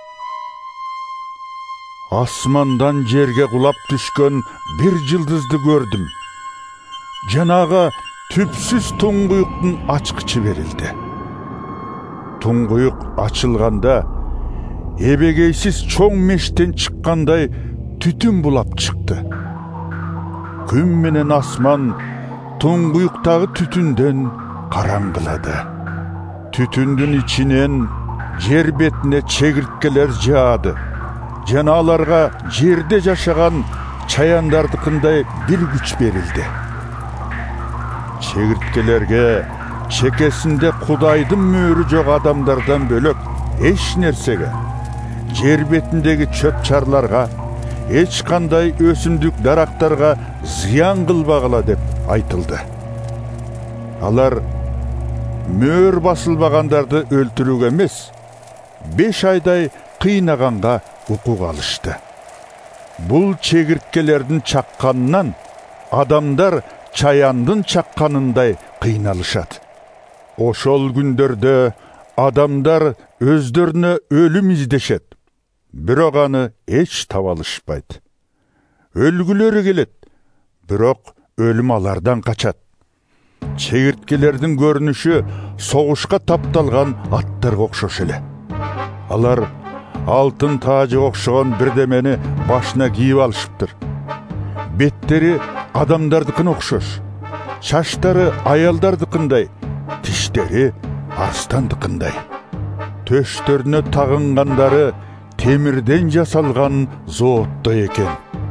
Асмандан жерге кулап түшкөн бир жылдызды көрдүм. Жанага түпсүз туңгуюктун ачкычы берилди. Туңгуюк ачылганда эбегейсиз чоң мештен чыккандай түтүн булап чыкты. Күн менен асман туңгуюктагы түтүндөн караңгылады. Түтүндүн ичинен жер бетине чегирткелер жаады. Жана аларга жерде жашаган чаяндардыкындай бир күч берилди. Чегирткелерге чекесинде Кудайдын мөөрү жок адамдардан бөлөк эч нерсеге, жер бетиндеги чөп чарларга, эч кандай өсүмдүк дарактарга зыян кылбагыла деп айтылды. Алар мөөр басылбагандарды өлтүрүүгө эмес, беш айдай кыйнаганга укук алышты. Бул чегирткелердин чакканынан адамдар чаяндын чакканындай кыйналышат. Ошол күндөрдө адамдар өздөрүнө өлүм издешет, бирок аны эч таба алышпайт. Өлгүлөрү келет, бирок өлүм алардан качат. Чегирткелердин көрүнүшү согушка тапталган аттарга окшош эле. Алар алтын таажыга окшогон бирдемени башына кийип алышыптыр. Беттери адамдардыкына окшош, чачтары аялдардыкындай, тиштери арстандыкындай. Төштөрүнө тагынгандары темирден жасалган зооттой экен.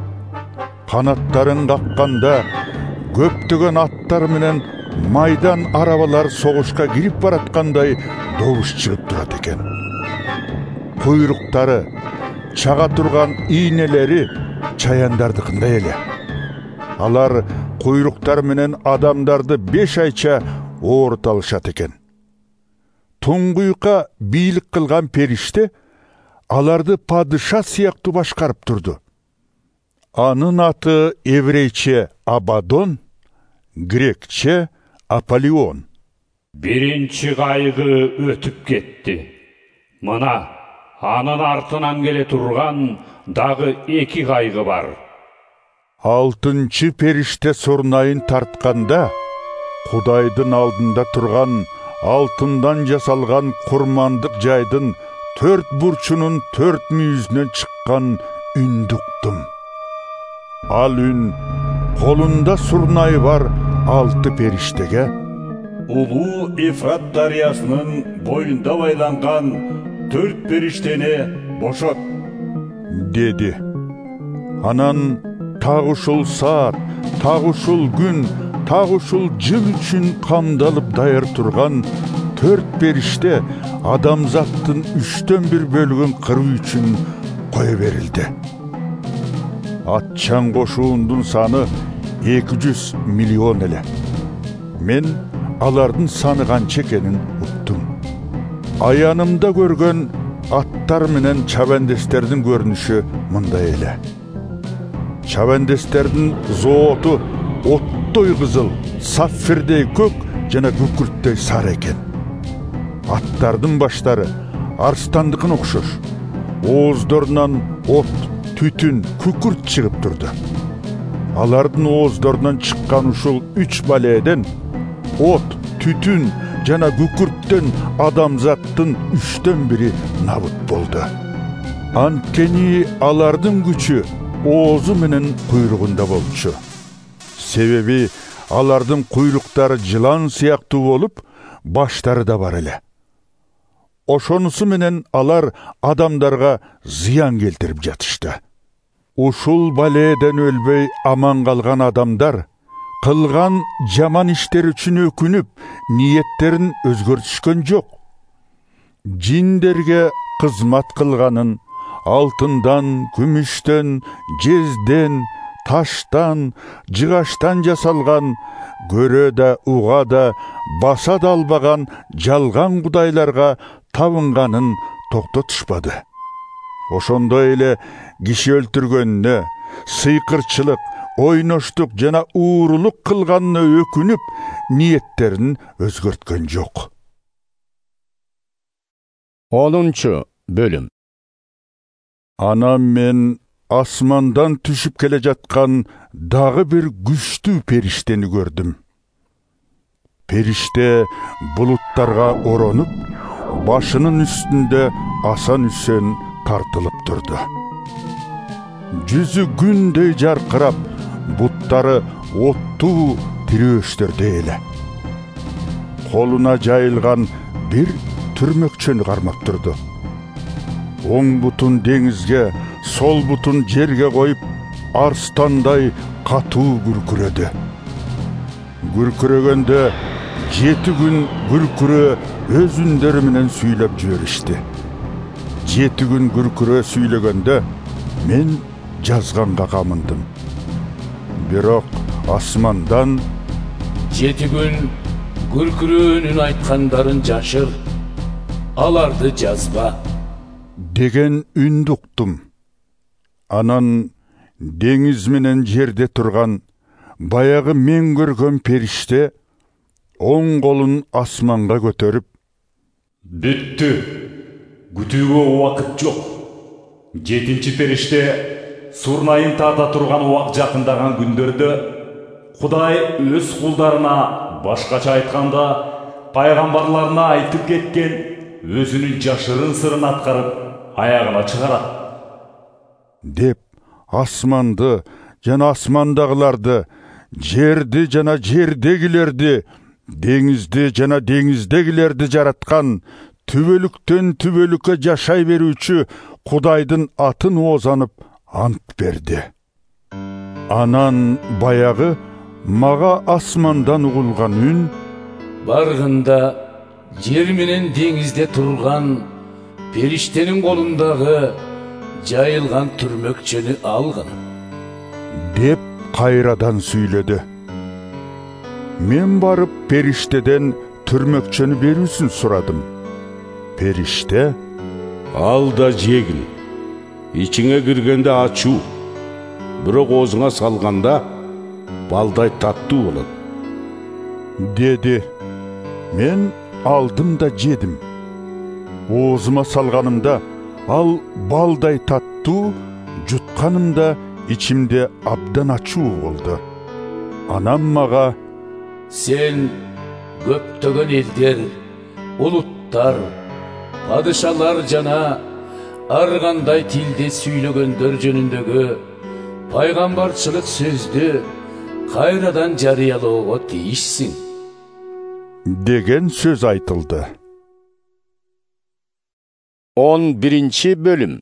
Канаттарын какканда көптөгөн аттар менен майдан арабалар согушка кирип бараткандай добуш чыгып турат экен. Куйруктары, чага турган ийнелери чаяндардыкындай эле. Алар куйруктар менен адамдарды беш айча оорут алышат экен. Туңгуюкка бийлик кылган периште аларды падыша сыяктуу башкарып турду. Анын аты еврейче Абадон, грекче Аполлион. Биринчи кайгы өтүп кетти. Мына анын артынан келе турган дагы эки кайгы бар. Алтынчы периште сурнайын тартканда, Кудайдын алдында турган алтындан жасалган курмандык жайдын төрт бурчунун төрт мүйүзүнөн чыккан үндү уктум. Ал үн колунда сурнайы бар алты периштеге: улуу Эфрат дарыясынын боюнда байланган төрт периштени бошот, деди. Анан так ушул саат, так ушул күн, так ушул жыл үчүн камдалып даяр турган төрт периште адамзаттын үчтөн бир бөлүгүн кыруу үчүн кое берилди. Атчан кошуундун саны эки жүз миллион эле. Мен алардын саны канча экенин уктум. Аянымда көргөн аттар менен чабандестердин көрүнүшү мындай эле. Чабандестердин зооту оттой кызыл, сапфирдей көк жана күкүрттөй сары экен. Аттардын баштары арстандыкына окшош. Ооздорунан от, түтүн, күкүрт чыгып турду. Алардын ооздорунан чыккан ушул үч балээден от, түтүн жана күкүрттөн адамзаттын үчтөн бири набыт болду. Анткени алардын күчү оозу менен куйругунда болчу. Себеби алардын куйруктары жылан сыяктуу болуп, баштары да бар эле. Ошонусу менен алар адамдарга зыян келтирип жатышты. Ушул балээден өлбөй аман калган адамдар кылган жаман иштер үчүн өкүнүп, ниеттерин өзгөртүшкөн жок. Жиндерге кызмат кылганын алтындан, күмүштөн, жезден, таштан, жыгаштан жасалган, көрө да, уга да, баса да албаган жалган кудайларга табынганын токтотушпады. Ошондой эле киши өлтүргөнүнө, сыйкырчылык, ойноштук жана уурулук кылганына өкүнүп, ниеттерин өзгөрткөн жок. онунчу бөлүм. Анан мен асмандан түшүп келе жаткан дагы бир күчтүү периштени көрдүм. Периште булуттарга оронуп, башынын үстүндө асан үсөн тартылып турду. Жүзү күндөй жаркырап, буттары оттуу тирөөштөрдөй эле. Колуна жайылган бир түрмөкчөнү кармап турду. Оң бутун деңизге, сол бутун жерге коюп, арстандай катуу күркүрөдү. Күркүрөгөндө жети күн күркүрөө өз үндөрү менен сүйлөп жиберишти. Жети күн күркүрөө сүйлөгөндө мен жазганга камындым. Бирок асмандан жети күн күркүрөөнүн айткандарын жашыр, аларды жазба деген үндү уктум. Анан деңиз менен жерде турган баягы мен көргөн периште оң колун асманга көтөрүп: Бүттү. Күтүүгө убакыт жок. Жетинчи периште сурнайын тата турган убак жакындаган күндөрдө Кудай өз кулдарына, башкача айтканда, пайгамбарларына айтып кеткен өзүнүн жашырын сырын аткарып, аягына чыгарат. Деп асманды жана асмандагыларды, жерди жана жердегилерди, деңизди жана деңиздегилерди жараткан, түбөлүктөн түбөлүккө жашай берүүчү Кудайдын атын оозанып ант берди. Анан баягы мага асмандан угулган үн: Баргында жер менен деңизде турган периштенин колундагы жайылган түрмөкчөнү алгын, деп кайрадан сүйлөдү. Мен барып периштеден түрмөкчөнү берүүсүн сурадым. Периште: Ал да жегил, ичиңе киргенде ачуу, бирок оозуңа салганда балдай таттуу болот, деди. Мен алдым да жедим. Оозума салганымда ал балдай таттуу, жутканымда ичимде абдан ачуу болду. Анам мага: Сен көптөгөн элдер, улуттар, падышалар жана ар кандай тилде сүйлөгөндөр жөнүндөгү пайгамбарчылык сөздү кайрадан жарыялоого тийишсиң, деген сөз айтылды. он биринчи бөлүм.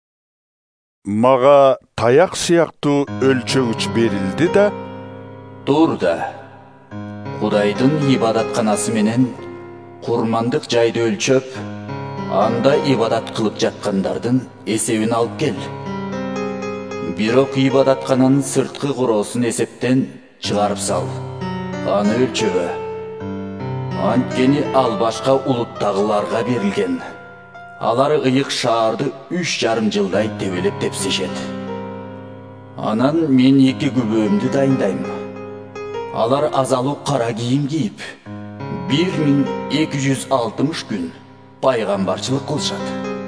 Мага таяк сыяктуу өлчөгүч берилди да: Тур да, Кудайдын ибадатканасы менен курмандык жайды өлчөп, анда ибадат кылып жаткандардын эсебин алып кел. Бирок ибадаткананын сырткы короосун эсептен чыгарып сал, аны өлчөбө. Анткени ал башка улуттагыларга берилген. Алар ыйык шаарды үч жарым жылдай тебелеп тепсишет. Анан мен эки күбөөмдү дайындайм. Алар азалуу кара кийим кийип, бир миң эки жүз алтымыш күн пайгамбарчылык кылышат,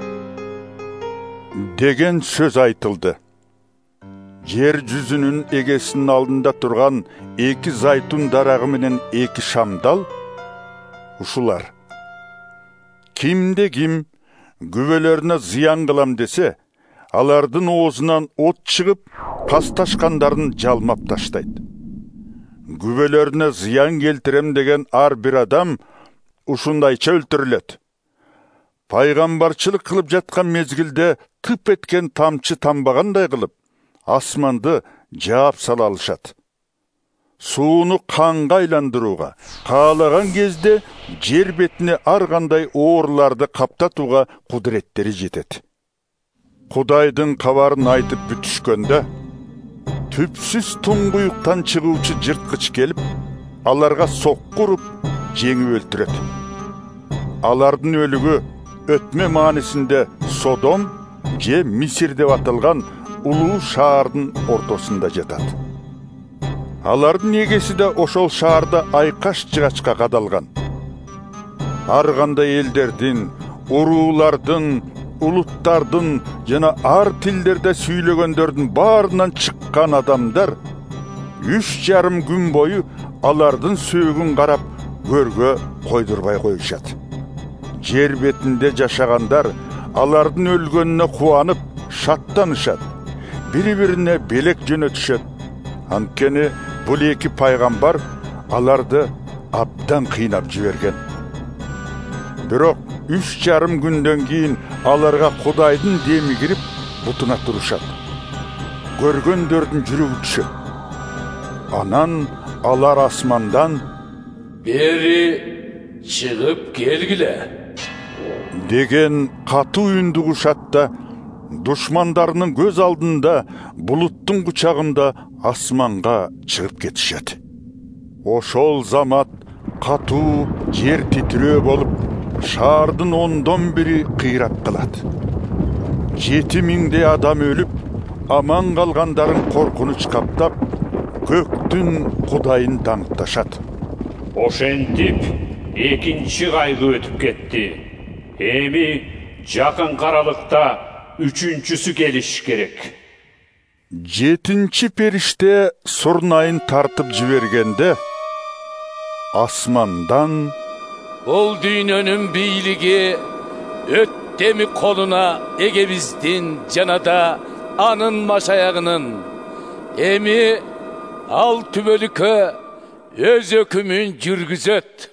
деген сөз айтылды. Жер жүзүнүн эгесинин алдында турган эки зайтун дарагы менен эки шамдал ушулар. Кимде ким күбөлөрүнө зыян кылам десе, алардын оозунан от чыгып, тасташкандарын жалмап таштайт. күбөлөрүнө зыян келтирем деген ар бир адам ушундайча өлтүрүлөт. Пайгамбарчылык кылып жаткан мезгилде тып эткен тамчы тамбагандай кылып, асманды жаап сала алышат. Сууну канга айландырууга, каалаган кезде жер бетине ар кандай оорларды каптатууга кудуреттери жетет. Кудайдын кабарын айтып бүтүшкөндө, түпсүз туңгуюктан чыгуучу жырткыч келип, аларга сокку уруп, жеңип өлтүрөт. Алардын өлүгү өтмө маанисинде Содом же Мисир деп аталган улуу шаардын ортосунда жатат. Алардын эгеси да ошол шаарда айкаш жыгачка кадалган. Ар кандай элдердин, уруулардын, улуттардын жана ар тилдерде сүйлөгөндөрдүн баарынан чыккан адамдар үч жарым күн бою алардын сөөгүн карап көргө койдурбай коюшат. Жер бетинде жашагандар алардын өлгөнүнө кубанып, шаттанышат, бири-бирине белек жөнөтүшөт. Анткени бул эки пайгамбар аларды абдан кыйнап жиберген. Бирок үч жарым күндөн кийин аларга Кудайдын деми кирип, бутуна турушат. Көргөндөрдүн жүрөгү түшөт. Анан алар асмандан «Бери чыгып келгиле» деген катуу үндү угушат да, душмандарынын көз алдында булуттун кучагында асманга чыгып кетишет. Ошол замат катуу жер титирөө болуп, шаардын ондон бири кыйрап калат. Жети миңдей адам өлүп, аман калгандарын коркунуч каптап, көктүн Кудайын таңыкташат. Ошентип экинчи кайгы өтүп кетти. Эми жакын каралыкта үчүнчүсү келиш керек. Жетинчи периште сурнайын тартып жибергенде, асмандан «Бул дүйнөнүн бийлиги өттеми колуна эгебиздин жана да анын машаягынын. Эми ал түбөлүккө өз өкүмүн жүргүзөт»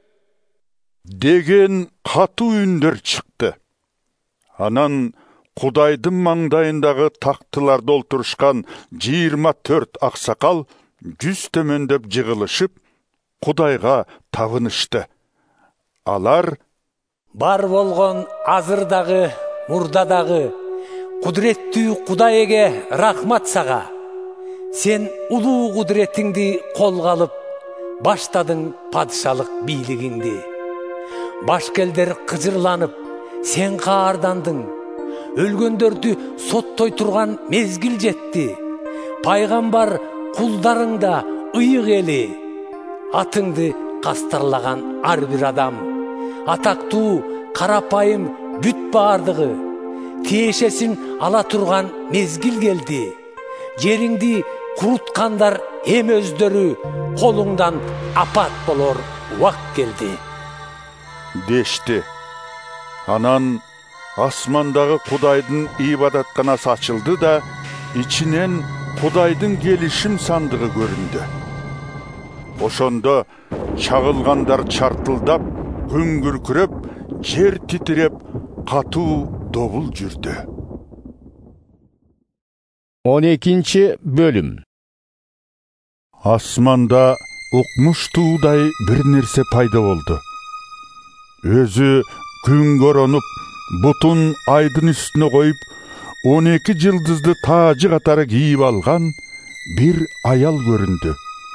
деген катуу үндөр чыкты. Анан Кудайдын маңдайындагы тактыларда олтурушкан жыйырма төрт аксакал жүз төмөндөп жыгылышып, Кудайга табынышты. Алар бар болгон азырдагы, мурдадагы кудуреттүү Кудайга рахмат сага. Сен улуу кудуретиңди колго алып, баштадың падышалык бийлигиңди. Башка элдер кыжырланып, сен каардандың. Өлгөндөрдү соттой турган мезгил жетти. Пайгамбар кулдарыңда ыйык эли. Атыңды кастарлаган ар бир адам, атактуу, карапайым бүт баардыгы, тиешесин ала турган мезгил келди. Жериңди куруткандар эм өздөрү колуңдан апат болор убак келди дешти. Анан асмандагы Кудайдын ибадатканасы ачылды да, ичинен Кудайдын келишим сандыгы көрүндү. Ошондо чагылгандар чартылдап, күн күркүрөп, жер титиреп, катуу добул жүрдү. он экинчи бөлүм. Асманда укмуштуудай бир нерсе пайда болду. Өзү күн короонуп, бутун айдын үстүнө коюп, он эки жылдызды таажы катары кийип алган бир аял көрүндү.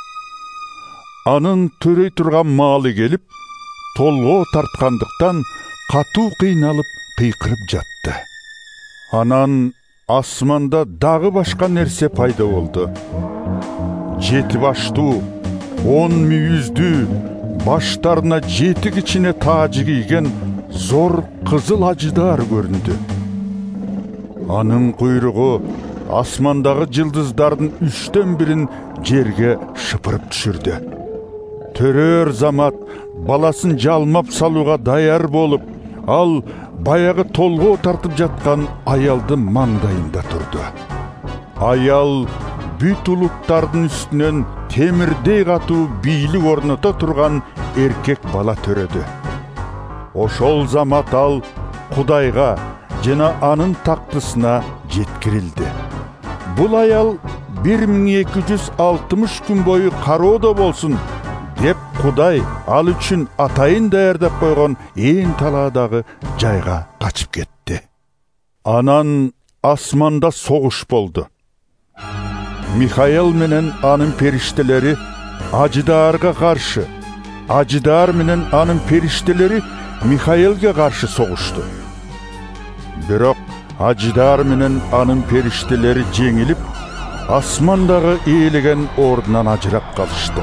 Анын төрөй турган маалы келип, толгоо тарткандыктан катуу кыйналып, кыйкырып жатты. Анан асманда дагы башка нерсе пайда болду. Жети баштуу, он мүйүздүү, баштарына жети кичине таажы кийген зор кызыл ажыдар көрүндү. Анын куйругу асмандагы жылдыздардын үчтөн бирин жерге шыпырып түшүрдү. Төрөр замат баласын жалмап салууга даяр болуп, ал баягы толгоо тартып жаткан аялдын маңдайында турду. Аял бүт улуттардын үстүнөн темирдей катуу бийлик орното турган эркек бала төрөдү. Ошол замат ал Кудайга жана анын тактысына жеткирилди. Бул аял бир миң эки жүз алтымыш күн бою кароодо болсун деп Кудай ал үчүн атайын даярдап койгон ээн талаадагы жайга качып кетти. Анан асманда согуш болду. Михаил менен анын периштелери Ажыдаарга каршы, Ажыдаар менен анын периштелери Михаилге каршы согушту. Бирок Ажыдаар менен анын периштелери жеңилип, асмандагы ээлеген ордунан ажырап калышты.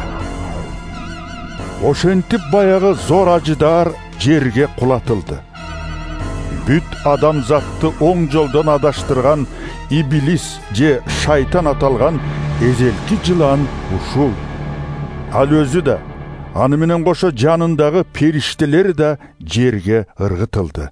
Ошентип баягы зор Ажыдаар жерге кулатылды. Бүт адамзатты оң жолдон адаштырган Иблис же шайтан аталган эзелки жылан ушул. Ал өзү да, аны менен кошо жанындагы периштелери да жерге ыргытылды.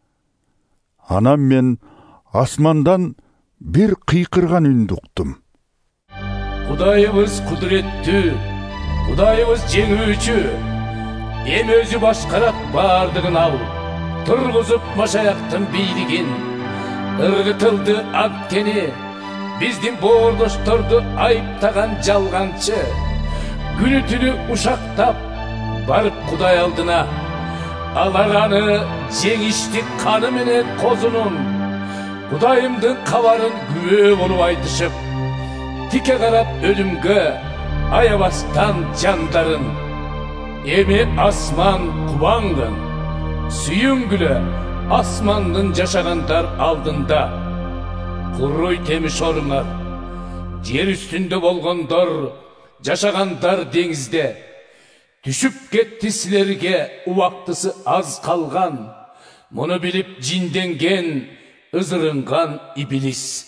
Анан мен асмандан бир кыйкырган үндү уктум. Кудайыбыз кудуреттүү, Кудайыбыз жеңүүчү, эми өзү башкарат бардыгын ал, тургузуп Машаяктын бийлигин. Ыргытылды анткени биздин боордошторду айыптаган жалганчы, күнү түнү ушактап барып Кудай алдына, алар аны жеңишти каны менен козунун, Кудайымдын кабарын күбө болуп айтышып, тике карап өлүмгө аябастан жандарын. Эми асман кубаңгын, сүйүнгүлө асмандын жашагандар алдында. Куруй темиш оруңар, жер үстүндө болгондор, жашагандар деңизде. Түшүп кетти силерге убактысы аз калган, муну билип жинденген, ызырынган Иблис.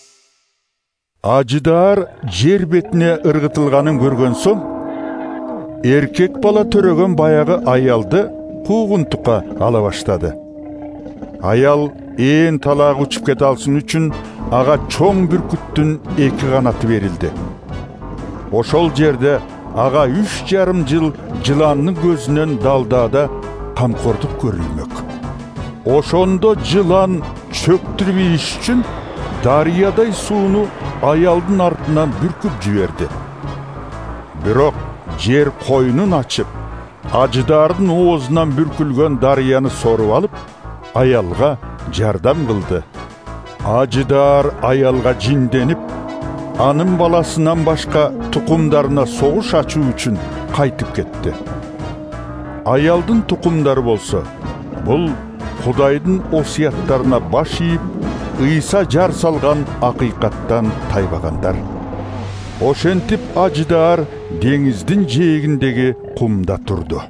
Ажыдаар жер бетине ыргытылганын көргөн соң, эркек бала төрөгөн баягы аялды куугунтукка ала баштады. Аял ээн талаага учуп кете алсын үчүн ага чоң бүркүттүн эки канаты берилди. Ошол жерде ага үч жарым жыл жыландын көзүнөн далдаада камкордук көрүлмөк. Ошондо жылан чөктүрүп ийиш үчүн дарыядай сууну аялдын артынан бүркүп жиберди. Бирок жер койнун ачып, Ажыдаардын оозунан бүркүлгөн дарыяны соруп алып, аялга жардам кылды. Ажыдаар аялга жинденип, анын баласынан башка тукумдарына согуш ачуу үчүн кайтып кетти. Аялдын тукумдары болсо, бул Кудайдын осуяттарына баш ийип, ыйса жар салган акыйкаттан тайбагандар. Ошентип Ажыдаар деңиздин жээгиндеги кумда турду.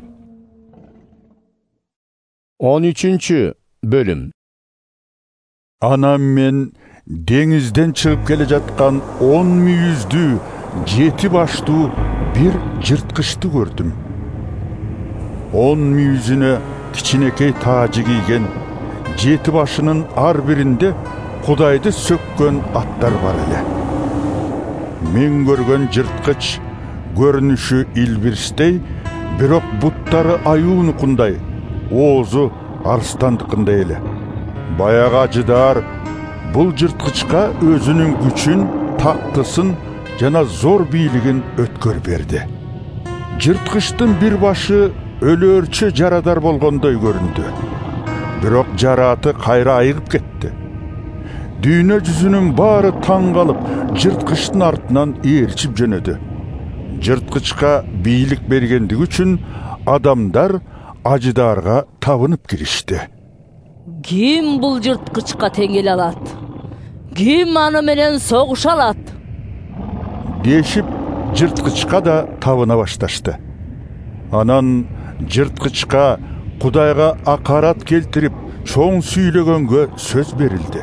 он үчүнчү бөлүм. Анан мен деңизден чыгып келе жаткан он мүйүздүү, жети баштуу бир жырткычты көрдүм. Он мүйүзүнө кичинекей таажы кийген, жети башынын ар биринде Кудайды сөккөн аттар бар эле. Мен көргөн жырткыч көрүнүшү илбирстей, бирок буттары аюунукундай, оозу арстандыкындай эле. Баягы Ажыдаар бул жырткычка өзүнүн күчүн, тактысын жана зор бийлигин өткөр берди. Жырткычтын бир башы өлөөрчө жарадар болгондой көрүндү. Бирок жарааты кайра айыгып кетти. Дүйнө жүзүнүн баары таң калып, жырткычтын артынан ээрчип жөнөдү. Жырткычка бийлик бергендиги үчүн адамдар Ажыдаарга табынып киришти. Ким бул жырткычка тең келе алат? Ким аны менен согуша алат? Дешип, жырткычка да табына башташты. Анан жырткычка Кудайга акарат келтирип, чоң сүйлөгөнгө сөз берилди.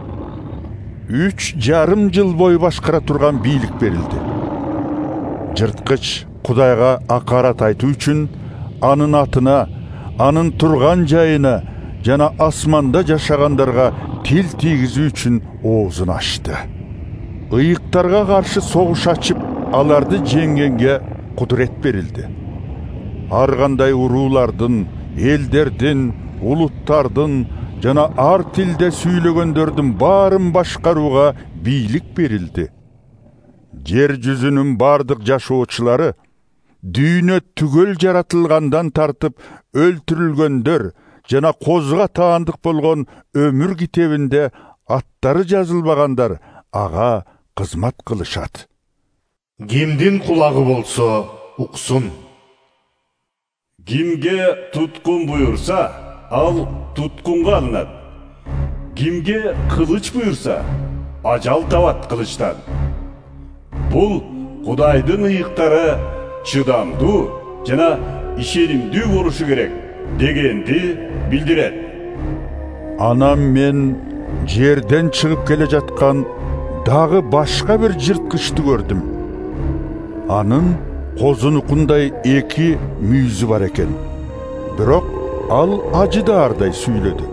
Үч жарым жыл бою башкара турган бийлик берилди. Жырткыч Кудайга акарат айтуу үчүн анын атына, анын турган жайына жана асманда жашагандарга тил тийгизүү үчүн оозун ачты. Ыйыктарга каршы согуш ачып, аларды жеңгенге кудурет берилди. Ар кандай уруулардын, элдердин, улуттардын жана ар тилде сүйлөгөндөрдүн баарын башкарууга бийлик берилди. Жер жүзүнүн бардык жашоочулары дүйнө түгөл жаратылгандан тартып өлтүрүлгөндөр жана козуга таандык болгон өмүр китебинде аттары жазылбагандар ага кызмат кылышат. Кимдин кулагы болсо уксун. Кимге туткун буйурса, ал туткунга алынат. Кимге кылыч буйурса, ажал табат кылычтан. Бул Кудайдын ыйыктары чыдамдуу жана ишенимдүү болушу керек дегенди билдирет. Анам мен жерден чыгып келе жаткан дагы башка бир жырткычты көрдүм. Анын козунукундай эки мүйүзү бар экен. Бирок ал ажыдаардай сүйлөдү.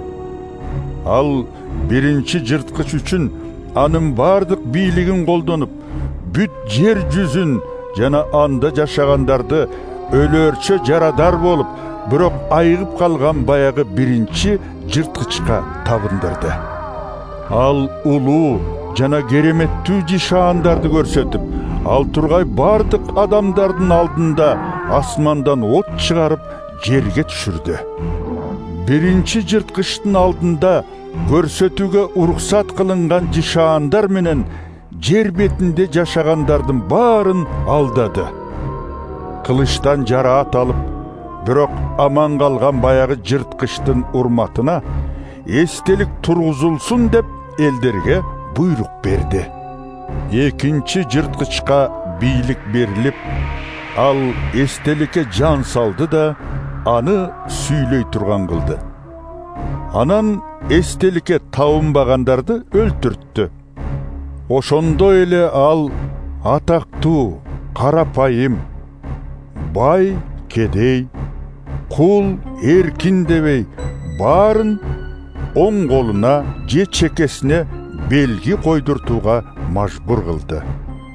Ал биринчи жырткыч үчүн анын бардык бийлигин колдонуп, бүт жер жүзүн жана анда жашагандарды өлөрчө жарадар болуп, бирок айыгып калган баягы биринчи жырткычка табындырды. Ал улуу жана кереметтүү жишаандарды көрсөтүп, ал тургай бардык адамдардын алдында асмандан от чыгарып жерге түшүрдү. Биринчи жырткычтын алдында көрсөтүүгө уруксат кылынган жишаандар менен жер бетинде жашагандардын баарын алдады. Кылычтан жараат алып, бирок аман калган баягы жырткычтын урматына эстелик тургузулсун деп элдерге буйрук берди. Экинчи жырткычка бийлик берилип, ал эстеликке жан салды да аны сүйлөй турган кылды. Анан эстеликке табынбагандарды өлтүрттү. Ошондо эле ал атактуу, карапайым, бай, кедей, кул, эркин дебей баарын оң колуна же чекесине белги койдуртууга мажбур кылды.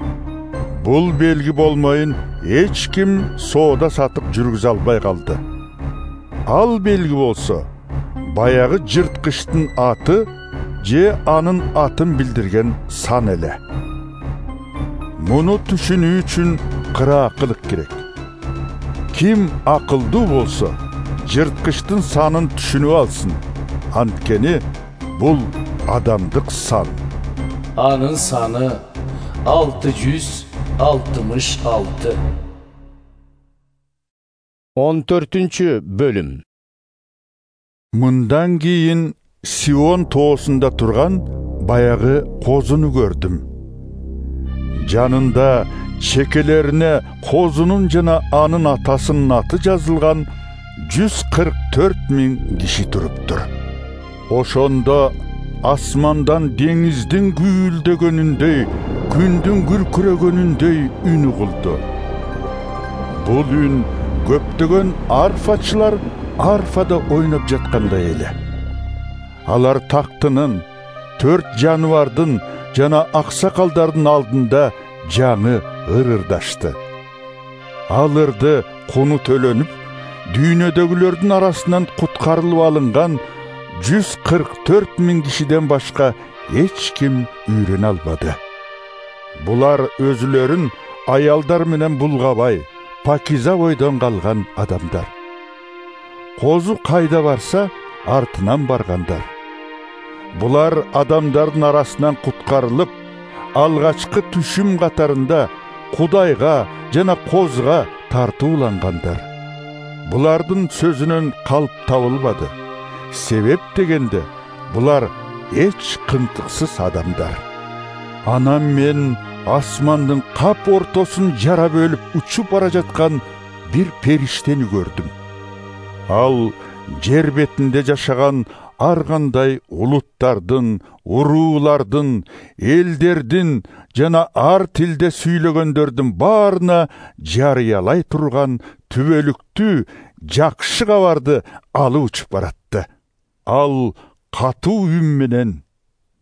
Бул белги болмойын эч ким соода сатып жүргүзө албай калды. Ал белги болсо баягы жырткычтын аты же анын атын билдирген сан эле. Муну түшүнүү үчүн кыраакылык керек. Ким акылдуу болсо, жырткычтын санын түшүнүп алсын. Анткени бул адамдык сан. Анын саны алты жүз алтымыш алты. он төртүнчү бөлүм. Мындан кийин Сион тоосунда турган баягы козуну көрдүм. Жанында чекелерине козунун жана анын атасынын аты жазылган жүз кырк төрт миң киши туруптур. Ошондо асмандан деңиздин гүйлдөгөнүндөй, күндүн күркүрөгөнүндөй үн угулду. Бул үн көптөгөн арфачылар арфада ойноп жаткандай эле. Алар тактынын, төрт жаныбардын жана аксакалдардын алдында жаңы ырырдашты. Ал ырды куну төлөнүп, дүйнөдөгүлөрдүн арасынан куткарылып алынган жүз кырк төрт миң кишиден башка эч ким үйрөнө албады. Булар өзүлөрүн аялдар менен булгабай, пакиза бойдон калган адамдар. Козу кайда барса, артынан баргандар. Булар адамдардын арасынан куткарылып, алгачкы түшүм катарында Кудайга жана козга тартуулангандар. Булардын сөзүнөн калп табылбады. Себеп дегенде, булар эч кынтыксыз адамдар. Анам мен асмандын кап ортосун жара бөлүп учуп бара жаткан бир периштени көрдүм. Ал жер бетинде жашаган ар кандай улуттардын, уруулардын, элдердин жана ар тилде сүйлөгөндөрдүн баарына жарыялай турган түбөлүктүү жакшы кабарды алып учуп баратты. Ал катуу үн менен: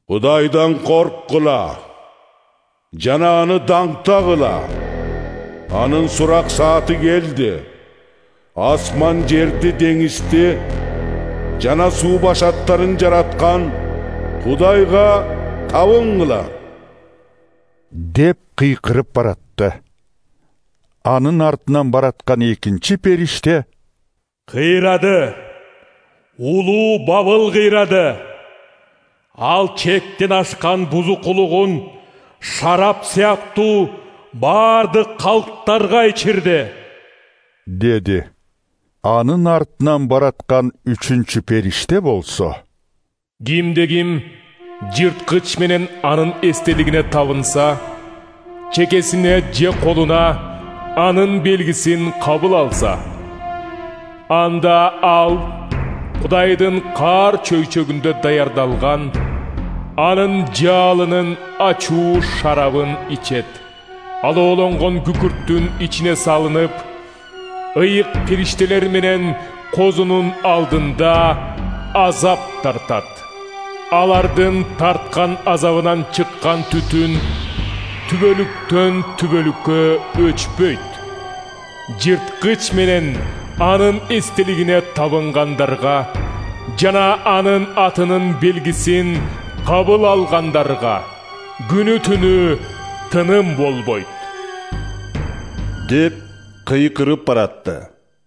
Кудайдан корккула, жана аны даңктагыла. Анын сурак сааты келди. Асман жерди, деңизди жана суу башаттарын жараткан Кудайга табыңгыла деп кыйкырып баратты. Анын артынан бараткан экинчи периште: Кыйрады, улуу бабыл кыйрады. Ал чектен ашкан бузукулугун шарап сыяктуу бардык калктарга ичирди, деди. Анын артынан бараткан үчүнчү периште болсо: Кимде-ким жырткыч менен анын эстелигине табынса, чекесине же колуна анын белгисин кабыл алса, анда ал Кудайдын кар чөйчөгүндө даярдалган анын жалынын ачуу шарабын ичет. Ал оолонгон күкүрттүн ичине салынып, ыйык периштелер менен козунун алдында азап тартат. Алардын тарткан азабынан чыккан түтүн түбөлүктөн түбөлүккө өчпөйт. Жырткыч менен анын эстелигине табынгандарга жана анын атынын белгисин кабыл алгандарга күнү түнү тыным болбойт, деп кыйкырып баратты.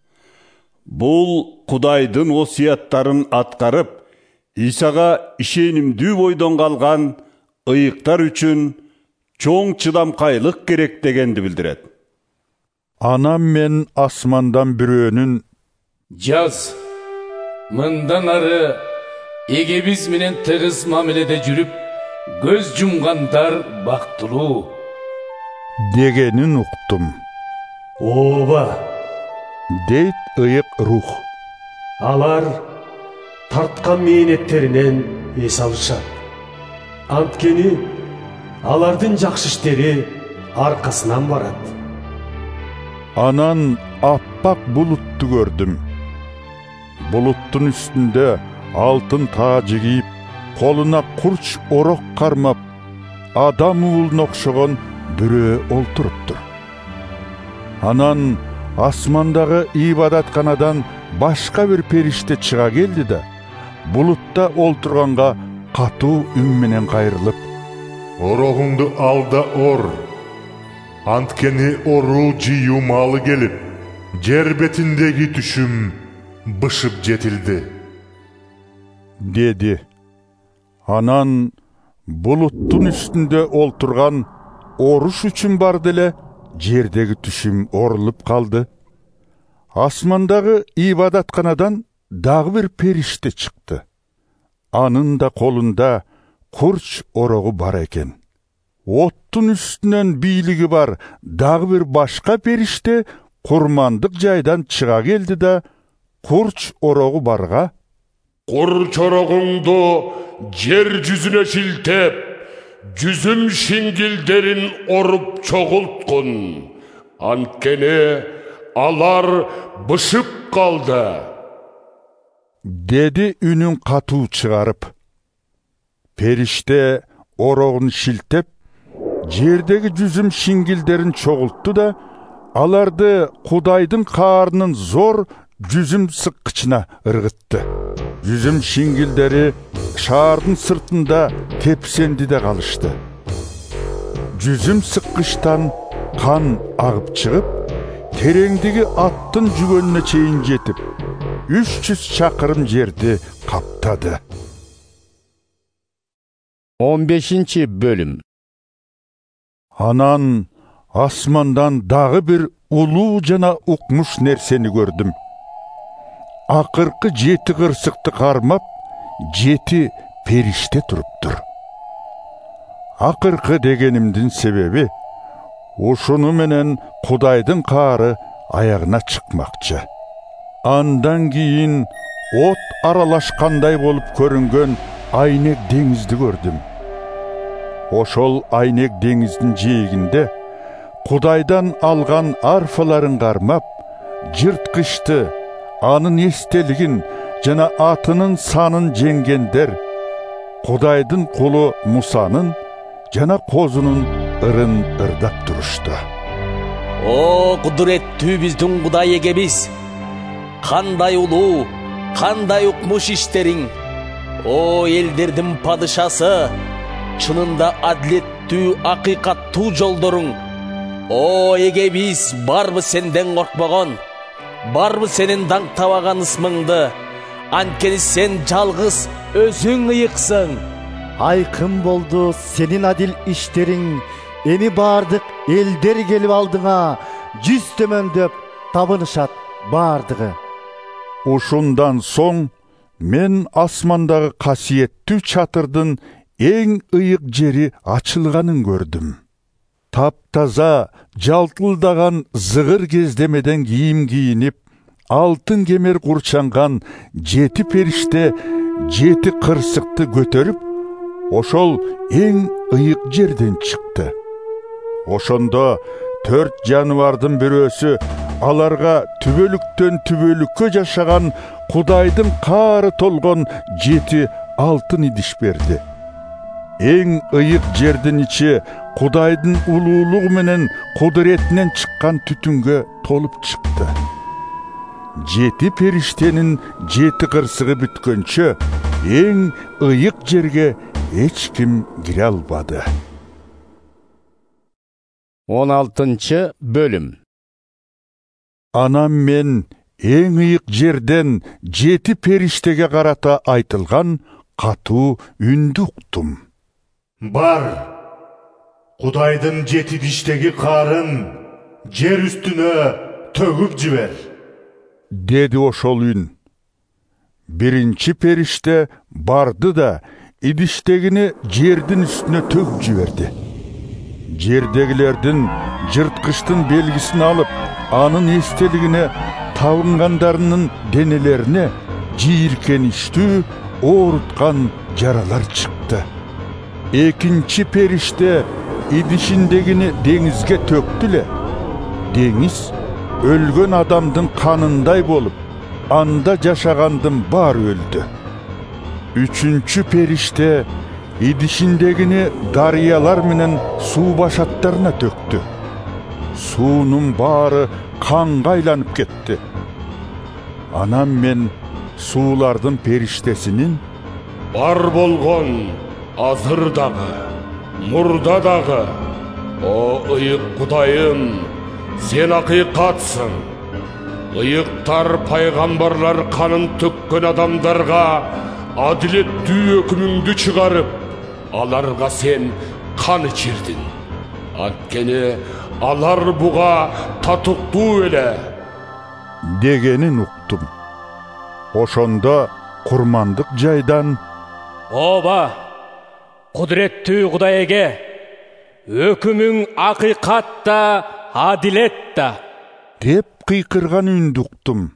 Бул Кудайдын осуяттарын аткарып, Исага ишенимдүү бойдон калган ыйыктар үчүн чоң чыдамкайлык керек дегенди билдирет. Анам мен асмандан бирөөнүн: Жаз, мындан ары эгебиз менен тыгыз мамиледе жүрүп, көз жумгандар бактылуу дегенин уктум. Ооба, дейт ыйык рух. Алар тарткан мээнеттеринен эс алышат. Анткени алардын жакшы иштери аркасынан барат. Анан аппак булутту көрдүм. Булуттун үстүндө алтын таажы кийип, колуна курч орок кармап, адам уулуна окшогон бирөө олтуруптур. Анан асмандагы ибадатканадан башка бир периште чыга келди да, булутта олтурганга катуу үн менен кайрылып: Орогуңду ал да ор. Анткени оруу жыйуу маалы келип, жер бетиндеги түшүм бышып жетилди, деди. Анан булуттун үстүндө олтурган оруш үчүн барды эле жердеги түшүм орулуп калды. Асмандагы ибадатканадан дагы бир периште чыкты. Анын да колунда курч орогу бар экен. Оттун үстүнөн бийлиги бар дагы бир башка периште курмандык жайдан чыга келди да, курч орогу барга: Курч орогуңду жер жүзүнө шилтеп, жүзүм шиңгилдерин оруп чогулткун. Анткени алар бышып калды, деди үнүн катуу чыгарып. Периште орогун шилтеп, жердеги жүзүм шиңгилдерин чогултту да, аларды Кудайдын каарынын зор жүзүм сыккычына ыргытты. Жүзүм шиңгилдери шаардын сыртында тепсенди де калышты. Жүзүм сыккычтан кан агып чыгып, тереңдиги аттын жүгөнүнө чейин жетип, үч жүз чакырым жерди каптады. он бешинчи бөлүм. Анан асмандан дагы бир улуу жана укмуш нерсени көрдүм. Акыркы жети кырсыкты кармап, жети периште туруптур. Акыркы дегенимдин себеби, ушуну менен Кудайдын каары аягына чыкмакчы. Андан кийин от аралашкандай болуп көрүнгөн айнек деңизди көрдүм. Ошол айнек деңиздин жээгинде Кудайдан алган арфаларын кармап, жырткычты, анын эстелигин жана атынын санын жеңгендер, Кудайдын кулу Мусанын жана козунун ырын ырдап турушту. О, кудуреттүү биздин Кудай эгебиз, кандай улуу, кандай укмуш иштериң. О, элдердин падышасы, чынында адилеттүү, акыйкаттуу жолдоруң. О, эгебиз, барбы сенден коркпогон, барбы сенин даңктабаган ысмыңды? Анткени сен жалгыз өзүң ыйыксың. Айкын болду сенин адил иштериң. Эми бардык элдер келип алдыңа жүз төмөндөп табынышат бардыгы. Ушундан соң мен асмандагы касиеттүү чатырдын эң ыйык жери ачылганын көрдүм. Таптаза, жалтылдаган зыгыр кездемеден кийим кийинип, алтын кемер курчанган жети периште жети кырсыкты көтөрүп, ошол эң ыйык жерден чыкты. Ошондо төрт жаныбардын бирөөсү аларга түбөлүктөн түбөлүккө жашаган Кудайдын каары толгон жети алтын идиш берди. Эң ыйык жердин ичи Кудайдын улуулугу менен кудуретинен чыккан түтүнгө толуп чыкты. Жети периштенин жети кырсыгы бүткөнчө эң ыйык жерге эч ким кире албады. он алтынчы бөлүм. Анан мен эң ыйык жерден жети периштеге карата айтылган катуу үндү уктум. Бар, Кудайдын жети диштеги каарын жер үстүнө төгүп жибер, деди ошол үн. Биринчи периште барды да идиштегини жердин үстүнө төгүп жиберди. Жердегилердин жырткычтын белгисин алып, анын эстелигине табынгандарынын денелерине жийиркеничтүү, ооруткан жаралар чыкты. Экинчи периште идишиндегини деңизге төктү эле. Деңиз өлгөн адамдын канындай болуп, анда жашагандын баары өлдү. Үчүнчү периште идишиндегини дарыялар менен суу башаттарына төктү. Суунун баары канга айланып кетти. Анан мен суулардын периштесинин бар болгон азыр дагы, мурда дагы, о ыйык Кудайым, сен акыйкатсың. Ыйыктар пайгамбарлар канын төккөн адамдарга адилеттүү өкүмүңдү чыгарып, аларга сен кан ичирдин. Анткени алар буга татыктуу эле, дегенин уктум. Ошондо курмандык жайдан: Оба, кудуреттүү Кудай эге, өкүмүң акыйкат да, адилет да, деп кыйкырган үндү уктум.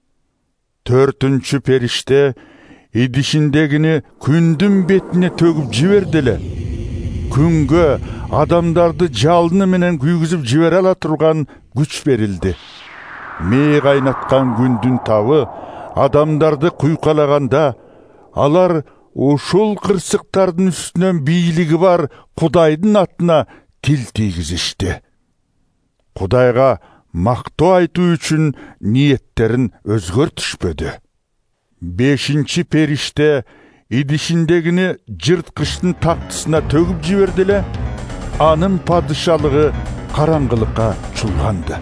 Төртүнчү периште идишиндегини күндүн бетине төгүп жиберди эле. Күнгө адамдарды жалыны менен күйгүзүп жибере ала турган күч берилди. Мээ кайнаткан күндүн табы адамдарды куйкалаганда, алар ушул кырсыктардын үстүнөн бийлиги бар Кудайдын атына тил тийгизишти. Кудайга мактоо айтуу үчүн ниеттерин өзгөртүшпөдү. Бешинчи периште идишиндегини жырткычтын тактысына төгүп жиберди эле. Анын падышалыгы караңгылыкка чулганды.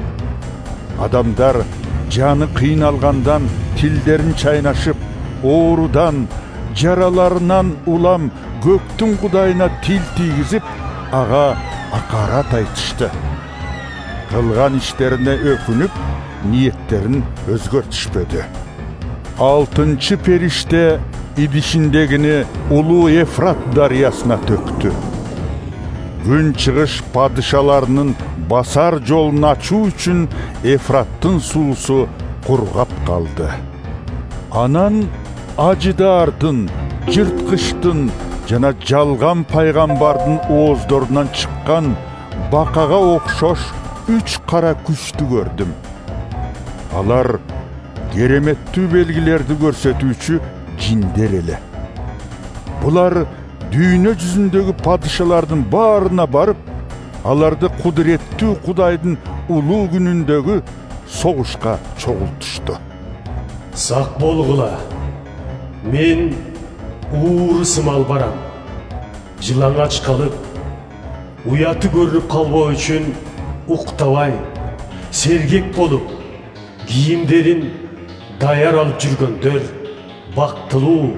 Адамдар жаны кыйналгандан тилдерин чайнашып, оорудан, жараларынан улам көктүн Кудайына тил тийгизип, ага акарат айтышты. Кылган иштерине өкүнүп, ниеттерин өзгөртүшпөдү. Алтынчы периште идишиндегини улуу Эфрат дарыясына төктү. Күн чыгыш падышаларынын басар жолун ачуу үчүн Эфраттын суусу кургап калды. Анан ажыдаардын, жырткычтын жана жалган пайгамбардын ооздорунан чыккан бакага окшош үч кара күчтү көрдүм. Алар кереметтүү белгилерди көрсөтүүчү жиндер эле. Булар дүйнө жүзүндөгү падышалардын баарына барып, аларды кудуреттүү Кудайдын улуу күнүндөгү согушка чогултушту. Сак болгула. Мен уурусумал барам. Жылаңач калып, уяты көрүнүп калбоо үчүн уктабай, сергек болуп, кийимдерин даяр алып жүргөндөр бактылуу.